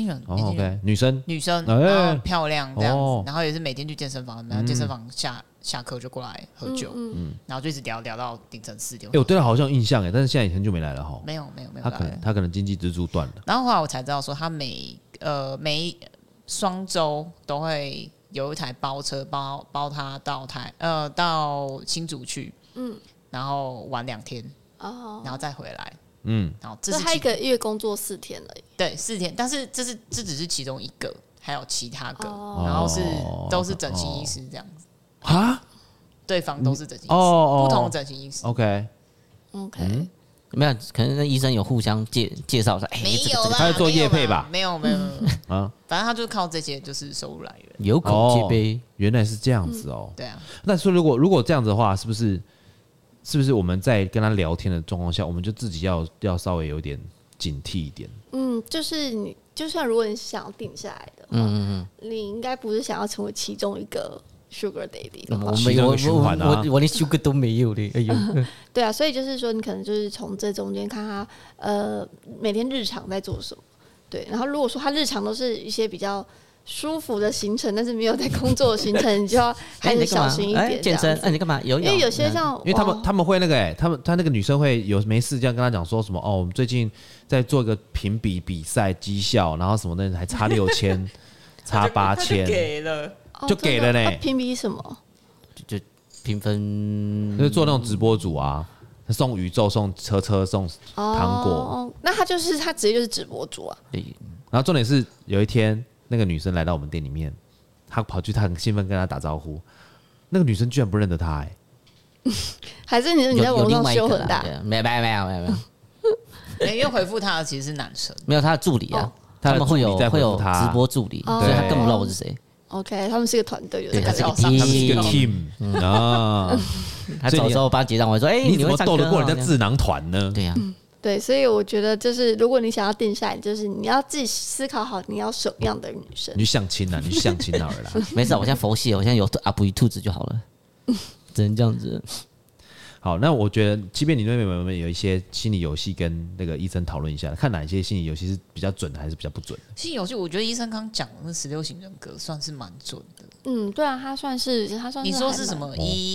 OK， 女生， 然后漂亮这样子，然后也是每天去健身房，然后健身房下课就过来喝酒，然后就一直聊到凌晨4点。 我对他好像有印象但是现在很久没来了哈。 没有， 他可能经济支柱断了。 然后后来我才知道说，他每双周都会有一台包车包他到新竹去，然后玩2天，然后再回来，然后这是他一个月工作4天而已， 对，4天，但是这只是其中一个，还有其他个，然后都是整形医师这样子啊， 对方都是整形医师，不同的整形医师 ，OK， 没有，可能那医生有互相介绍说， 没有啦， 他在做业配吧？ 没有啊，反正他就靠这些就是收入来源， 有口皆碑， 原来是这样子对啊。 那说如果这样子的话，是不是我们在跟他聊天的状况下，我们就自己要稍微有点警惕一点？ 就是你就算如果你想要定下来的话，你应该不是想要成为其中一个Sugar Daddy 的话， 我连 Sugar 都没有嘞，哎呦， 对啊，所以就是说，你可能就是从这中间看他每天日常在做什么，对，然后如果说他日常都是一些比较舒服的行程，但是没有在工作的行程，你就要还是小心一点。 健身，你干嘛？因为有些像， 因为他们会那个他那个女生会有没事这样跟他讲说什么我们最近在做一个评比赛绩效，然后什么的还差6000，差8000， 给了。 就给了呢。 评比什么？ 就评分， 就是做那种直播主啊，送宇宙、送车、送糖果。 那他直接就是直播主啊。 然后重点是有一天，那个女生来到我们店里面，他很兴奋跟他打招呼，那个女生居然不认得他还是你在网上修很大？ 没有， 因为回复他的其实是男生， 没有他的助理啊，他们会有直播助理，所以他根本不知道我是谁。 OK， 他们是一个团队， 对，他是一个 team 啊。 他走的时候帮他结账，我说：“ 你怎么斗得过人家智囊团呢？” 对呀， 对，所以我觉得就是如果你想要定下来，就是你要自己思考好你要什么样的女生。 你去相亲啊，你去相亲好了啦。 没事，我现在佛系，我现在有阿布鱼兔子就好了，只能这样子。 好，那我觉得，即便你那边有一些心理游戏，跟那个医生讨论一下，看哪一些心理游戏是比较准的，还是比较不准的。 心理游戏，我觉得医生刚讲的那16型人格算是蛮准的。 对啊，他算是你说是什么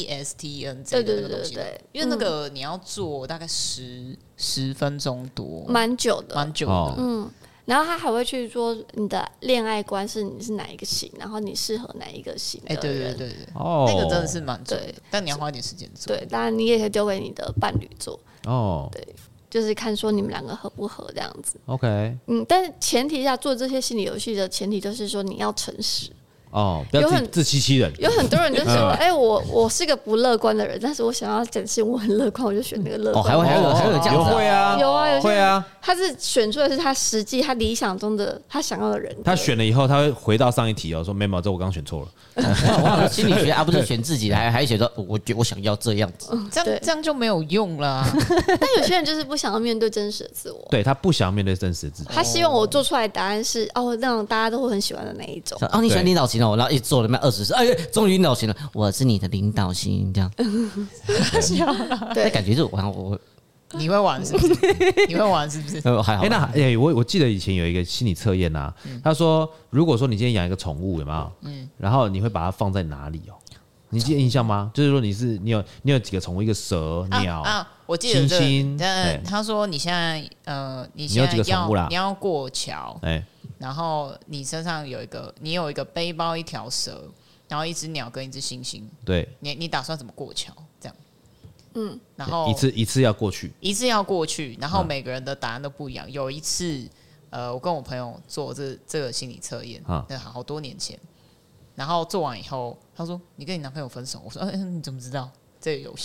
ESTN 这个东西？ 对， 因为那个你要做大概10分钟多， 蛮久的。然后他还会去说你的恋爱观你是哪一个型，然后你适合哪一个型的人。 对，那个真的是蛮准的，但你要花一点时间做。 对，当然你也可以丢给你的伴侣做。对，就是看说你们2个合不合这样子。 OK， 但是前提下做这些心理游戏的前提就是说你要诚实。 不要自欺欺人。 有很多人就说：“我是个不乐观的人，但是我想要展现我很乐观，我就选那个乐观。” 还有这样子， 会啊， 有会啊。 他是选出来是他实际他理想中的他想要的人。 他选了以后，他会回到上一题说：“没有，这我刚刚选错了。” 心理学不是选自己的，还写说我想要这样子， 这样就没有用了。 但有些人就是不想要面对真实的自我， 对他不想要面对真实的自己， 他希望我做出来的答案是那种大家都会很喜欢的那一种。 你喜欢领导型哦，然后一做了20次，终于领导型了，我是你的领导型，这样。 对， 感觉是我。 你会玩是不是？你会玩是不是？ 还好。 我记得以前有一个心理测验啊，他说，如果说你今天养一个宠物，有没有？然后你会把它放在哪里哦？你记得印象吗？就是说你有几个宠物，一个蛇、鸟我记得猩猩。他说你现在你有几个宠物啦？ 你要过桥，然后你身上有一个背包，一条蛇，然后一只鸟跟一只猩猩。对，你打算怎么过桥？这样。然后一次要过去，然后每个人的答案都不一样。有一次，我跟我朋友做这个心理测验，好多年前。然后做完以后，他说：“你跟你男朋友分手。”我说：“你怎么知道这个游戏？”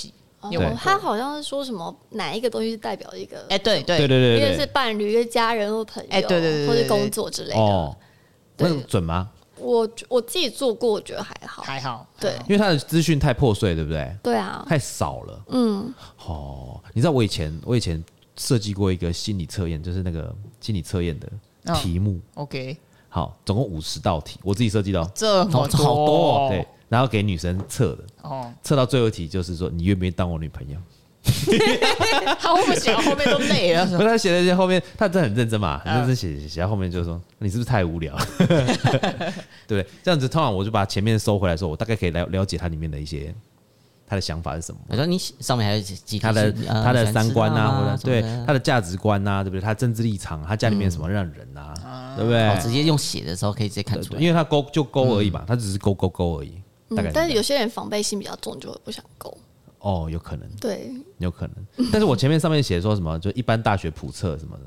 他好像是说什么哪一个东西是代表一个， 对， 一个是伴侣，一个家人或朋友， 对， 或者工作之类的。 那个准吗？ 我自己做过，我觉得还好。对， 因为他的资讯太破碎，对不对？ 对啊， 太少了。你知道我以前设计过一个心理测验，就是那个心理测验的题目。 OK， 好，总共50道题，我自己设计的， 这么多， 好多。对，然后给女生测的。测到最后一题就是说，你愿不愿意当我女朋友？ 他会不会写到后面都累了？ 不是，他写的后面，他真的很认真嘛，很认真写到后面就是说，你是不是太无聊？对不对？这样子，通常我就把前面收回来的时候，我大概可以了解它里面的一些他的想法是什么。 我说你上面还有几他的三观啊，或者对他的价值观啊，对不对？他的政治立场，他家里面什么样的人啊，对不对？ 直接用写的时候可以直接看出来， 因为他勾而已嘛，他只是勾而已。 但是有些人防备心比较重，就会不想勾。 有可能， 对， 有可能。但是我前面上面写说什么，就一般大学普测什么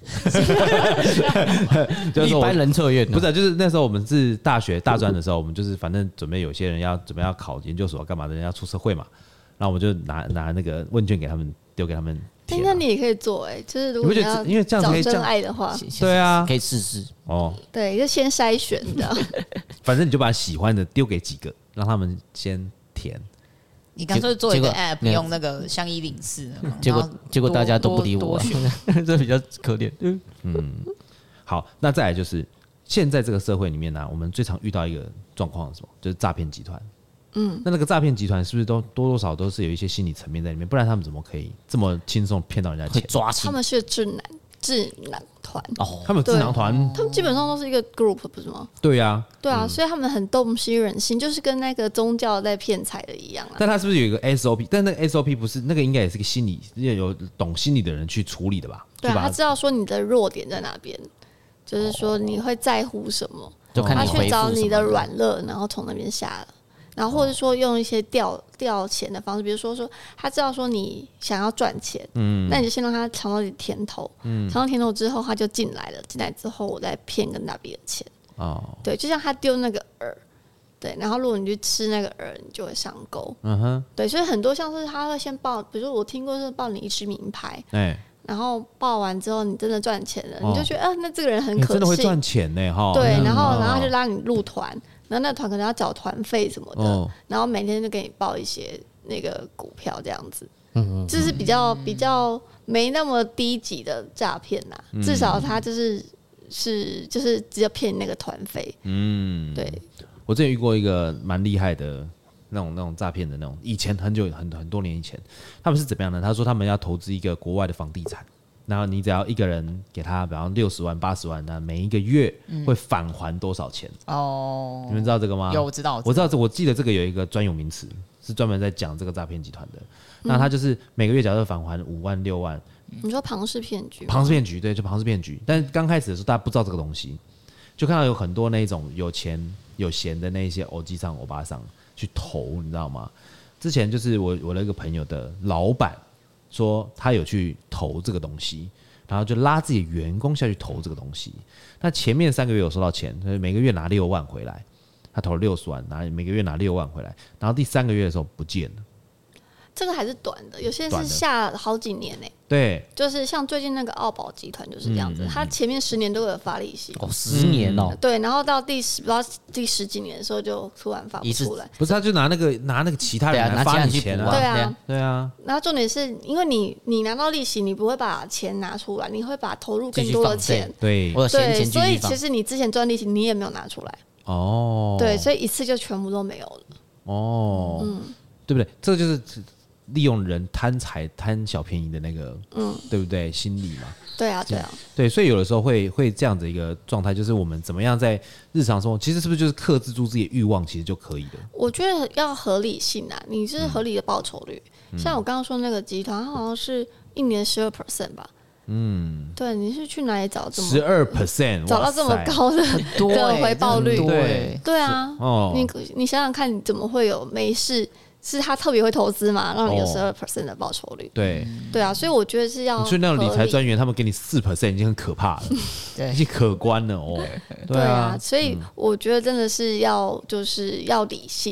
的，就是一般人测验， 不是，就是那时候我们是大学大专的时候，我们就是反正准备有些人准备要考研究所干嘛的，人要出社会嘛，然后我们就拿那个问卷给他们丢给他们填。 那你也可以做就是如果你要因为这样子可以找真爱的话， 对啊， 可以试试对，就先筛选的。 反正你就把喜欢的丢给几个，让他们先填。 你干脆做一个 app， 用那个像104， 结果大家都不理我，这比较可怜。 好，那再来就是现在这个社会里面呢，我们最常遇到一个状况是什么？就是诈骗集团。那个诈骗集团是不是都多多少都是有一些心理层面在里面？不然他们怎么可以这么轻松骗到人家钱？ 会抓起他们是智囊团他们智囊团， 他们基本上都是一个 group， 不是吗？ 对啊， 所以他们很洞悉人心，就是跟那个宗教在骗财的一样啊。 但他是不是有一个 SOP？ 但那个 SOP 不是那个，应该也是个心理有懂心理的人去处理的吧？ 对啊，他知道说你的弱点在哪边，就是说你会在乎什么，他去找你的软肋，然后从那边下了。然后或者说用一些调钱的方式，比如说他知道说你想要赚钱，那你就先让他尝到点甜头，尝到甜头之后他就进来了，进来之后我再骗跟那笔的钱。对，就像他丢那个饵，对，然后如果你去吃那个饵，你就会上钩。对，所以很多像是他会先报，比如说我听过是报你一支名牌，然后报完之后你真的赚钱了，你就觉得那这个人很可信， 真的会赚钱呢哈。 对，然后他就拉你入团。然后那团可能要缴团费什么的，然后每天就给你报一些那个股票这样子，这是比较没那么低级的诈骗呐，至少他就是只有骗那个团费。对， 我之前遇过一个蛮厉害的那种诈骗的那种，以前很多年以前，他们是怎么样呢？他说他们要投资一个国外的房地产。然后你只要一个人给他，比方60万、80万，那每一个月会返还多少钱？你们知道这个吗？ 有，我知道。 我记得这个有一个专有名词，是专门在讲这个诈骗集团的。那他就是每个月假设返还5万、6万。 你说庞氏骗局？ 庞氏骗局，对，就庞氏骗局。但刚开始的时候，大家不知道这个东西，就看到有很多那种有钱有闲的那一些欧吉桑、欧巴桑去投，你知道吗？之前就是我的一个朋友的老板。说他有去投这个东西，然后就拉自己的员工下去投这个东西。那前面3个月有收到钱，每个月拿6万回来，他投了60万，每个月拿6万回来，然后第3个月的时候不见了。 这个还是短的，有些人是下好几年呢。 对， 就是像最近那个澳宝集团就是这样子，他前面10年都有发利息 ，10年哦。 对，然后到不知道第10几年的时候就突然发不出来。 不是，他就拿那个其他人来发你钱啊。 对啊。 然后重点是因为你拿到利息，你不会把钱拿出来，你会把投入更多的钱。 对， 对，所以其实你之前赚利息你也没有拿出来。对，所以一次就全部都没有了。 对不对？这个就是利用人贪财贪小便宜的那个，对不对？心理嘛。 对啊， 对，所以有的时候会这样的一个状态，就是我们怎么样在日常生活，其实是不是就是克制住自己的欲望，其实就可以了。 我觉得要合理性啊，你是合理的报酬率。像我刚刚说那个集团，它好像是1年12% 吧。对，你是去哪里找这么 12% 找到这么高的回报率？对啊，你想想看，你怎么会有没事？是他特别会投资嘛，让你有12% 的报酬率。对啊，所以我觉得是要。 所以那种理财专员，他们给你4%已经很可怕了，已经可观了哦。 对啊，所以我觉得真的是要理性。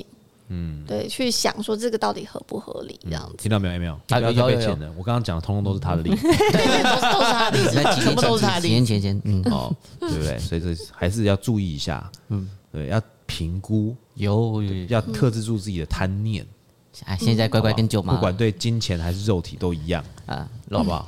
对，去想说这个到底合不合理这样子。 听到没有？没有？不要再被骗了。我刚刚讲的通通都是他的例子， 对，都是他的例子，全部都是他的例子。 几年前， 对不对？所以这还是要注意一下，对，要评估，要克制住自己的贪念。 现在乖乖跟舅妈， 不管对金钱还是肉体都一样好不好？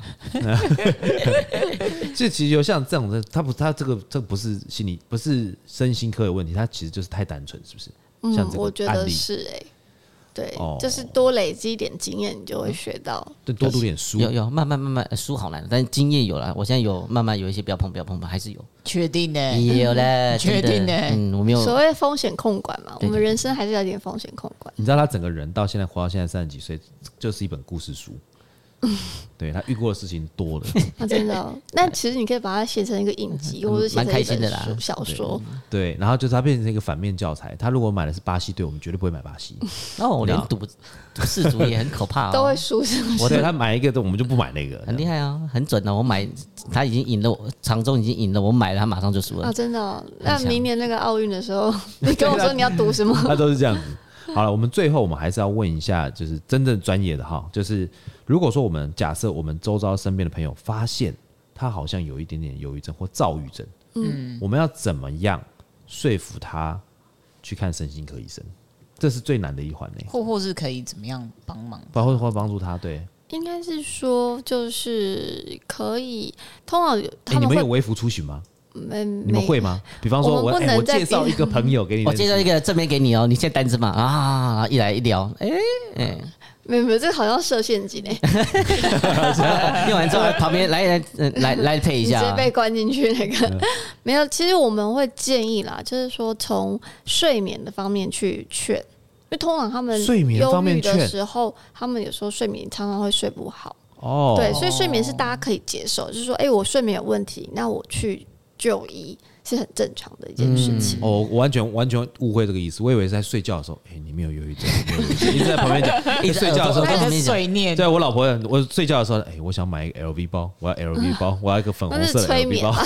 这其实就像这种的，他这个不是心理，不是身心科的问题，他其实就是太单纯，是不是？像这个我觉得是对，就是多累积一点经验，你就会学到。 对，多读点书， 有慢慢书好难，但是经验有了。我现在有慢慢有一些不要碰，还是有。 确定的， 有了， 确定的。 我没有所谓风险控管嘛，我们人生还是要有点风险控管。 你知道他整个人到现在活到现在30几岁，就是一本故事书。对，他遇过的事情多了， 真的那其实你可以把它写成一个影集，或者写成一本小说。 对，然后就是他变成一个反面教材。他如果买的是巴西队，我们绝对不会买巴西。 我连赌世足也很可怕都会输。 对，他买一个，我们就不买那个， 很厉害啊，很准的。我买他已经赢了，场中已经赢了，我买了他马上就输了真的。那明年那个奥运的时候，你跟我说你要赌什么？ 他都是这样子。好了，我们最后我们还是要问一下，就是真正专业的哈，就是如果说假设我们周遭身边的朋友发现他好像有一点点忧郁症或躁郁症，我们要怎么样说服他去看身心科医生？这是最难的一环呢。 或是可以怎么样帮忙？ 或帮助他？对， 应该是说就是可以，通常他们你们有微服出巡吗？你们会吗？比方说我介绍一个朋友给你， 我介绍一个正面给你哦，你现在单子嘛一来一聊， 没有，这个好像设陷阱用完之后旁边来配一下， 直接被关进去那个没有。其实我们会建议啦，就是说从睡眠的方面去劝，因为通常他们睡眠方面忧郁的时候，他们有时候睡眠常常会睡不好。对，所以睡眠是大家可以接受，就是说，我睡眠有问题，那我去就医是很正常的一件事情。 我完全误会这个意思，我以为是在睡觉的时候，你没有忧郁症，一直在旁边讲，睡觉的时候在碎念。 对，我老婆，我睡觉的时候，我想买一个 LV 包，我要 LV 包，我要一个粉红色的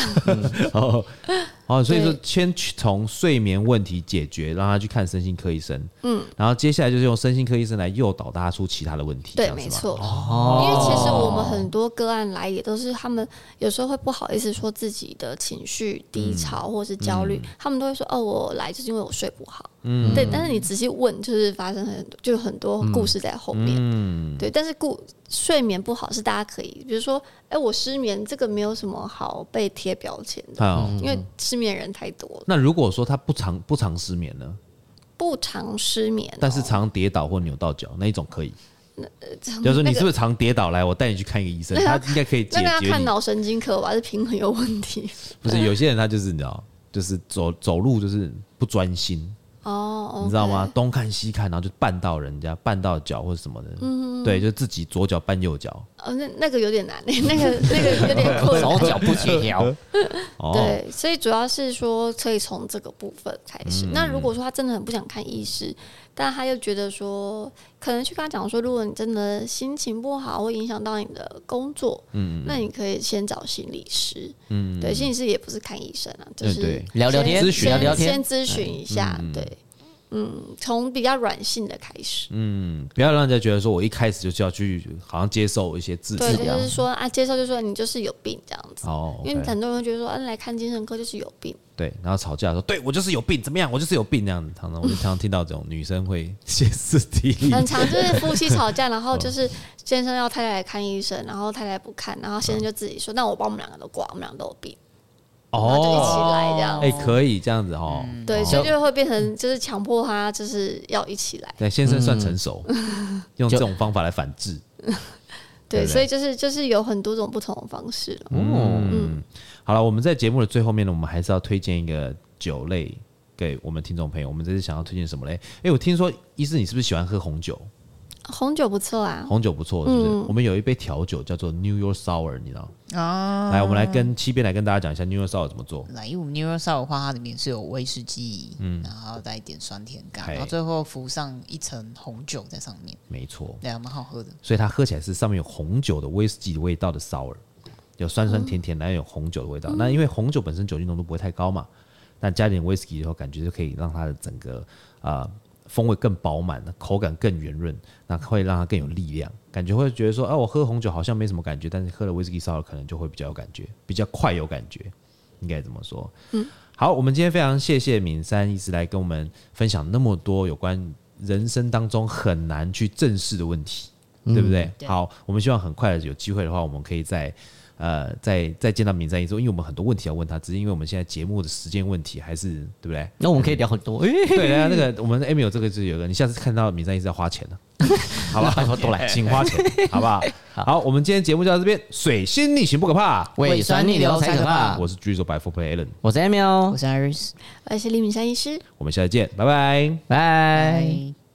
LV 包。所以说先从睡眠问题解决，让他去看身心科医生。然后接下来就是用身心科医生来诱导他出其他的问题。 对，没错。因为其实我们很多个案来也都是他们有时候会不好意思说自己的情绪低潮或是焦虑，他们都会说我来就是因为我睡不好。对，但是你仔细问，就是发生很多故事在后面。对，但是睡眠不好是大家可以，比如说，我失眠，这个没有什么好被贴标签的，因为失眠人太多了。 那如果说他不常失眠呢？ 不常失眠， 但是常跌倒或扭到脚那一种可以。就是说你是不是常跌倒？来，我带你去看一个医生，他应该可以解决你。 那个要看脑神经科吧，是平衡有问题。 不是，有些人他就是你知道，就是走路就是不专心。你知道吗？东看西看，然后就绊到人家，绊到脚或者什么的。对，就自己左脚绊右脚。 那个有点难，那个有点困难， 手脚不协调。 对，所以主要是说可以从这个部分开始。那如果说他真的很不想看医师，但他又觉得说，可能去跟他讲说，如果你真的心情不好，会影响到你的工作，那你可以先找心理师。对，心理师也不是看医生啊，就是聊聊天，聊天， 先咨询一下。对。从比较软性的开始， 不要让人家觉得说我一开始就是要去好像接受一些治疗， 对，就是说接受就是说你就是有病这样子，因为很多人会觉得说，来看精神科就是有病， 对，然后吵架说，对我就是有病，怎么样，我就是有病那样子，我就常常听到这种女生会歇斯底里， 很常就是夫妻吵架，然后就是先生要太太来看医生，然后太太不看，然后先生就自己说，那我帮我们两个都挂，我们两个都有病。然后就一起来这样， 可以这样子对，所以就会变成就是强迫他就是要一起来。 对，先生算成熟，用这种方法来反制。 对，所以就是有很多种不同的方式了。 好了，我们在节目的最后面呢，我们还是要推荐一个酒类给我们听众朋友。我们这次想要推荐什么嘞？我听说医师你是不是喜欢喝红酒？ 红酒不错啊， 红酒不错，是不是？我们有一杯调酒叫做 New York Sour， 你知道吗？来，我们来跟七边来跟大家讲一下 New York Sour 怎么做。 来，因为我们 New York Sour 的话，它里面是有威士忌，然后带一点酸甜感，然后最后浮上一层红酒在上面。 没错， 对，蛮好喝的。 所以它喝起来是上面有红酒的威士忌的味道的 sour， 有酸酸甜甜，然后有红酒的味道。那因为红酒本身酒精浓度不会太高嘛，但加点威士忌以后，感觉就可以让它的整个风味更饱满，口感更圆润，那会让它更有力量，感觉会觉得说，我喝红酒好像没什么感觉，但是喝了威士忌烧可能就会比较有感觉，比较快有感觉，应该怎么说？好，我们今天非常谢谢敏珊医师来跟我们分享那么多有关人生当中很难去正视的问题，对不对？好，我们希望很快的有机会的话，我们可以再见到敏珊医师，因为我们很多问题要问他，只是因为我们现在节目的时间问题，还是对不对？ 那我们可以聊很多。 对，那个我们 Emil 这个就是有个，你下次看到敏珊医师要花钱的，好吧？ 拜托多来， 请花钱，好不好？好，我们今天节目就到这边。水星逆行不可怕， 胃酸逆流才可怕。 我是 Drizzle by 4Play Allen， 我是 Emil， 我是 Iris， 我是李敏珊医师， 我们下次见，拜拜， 拜。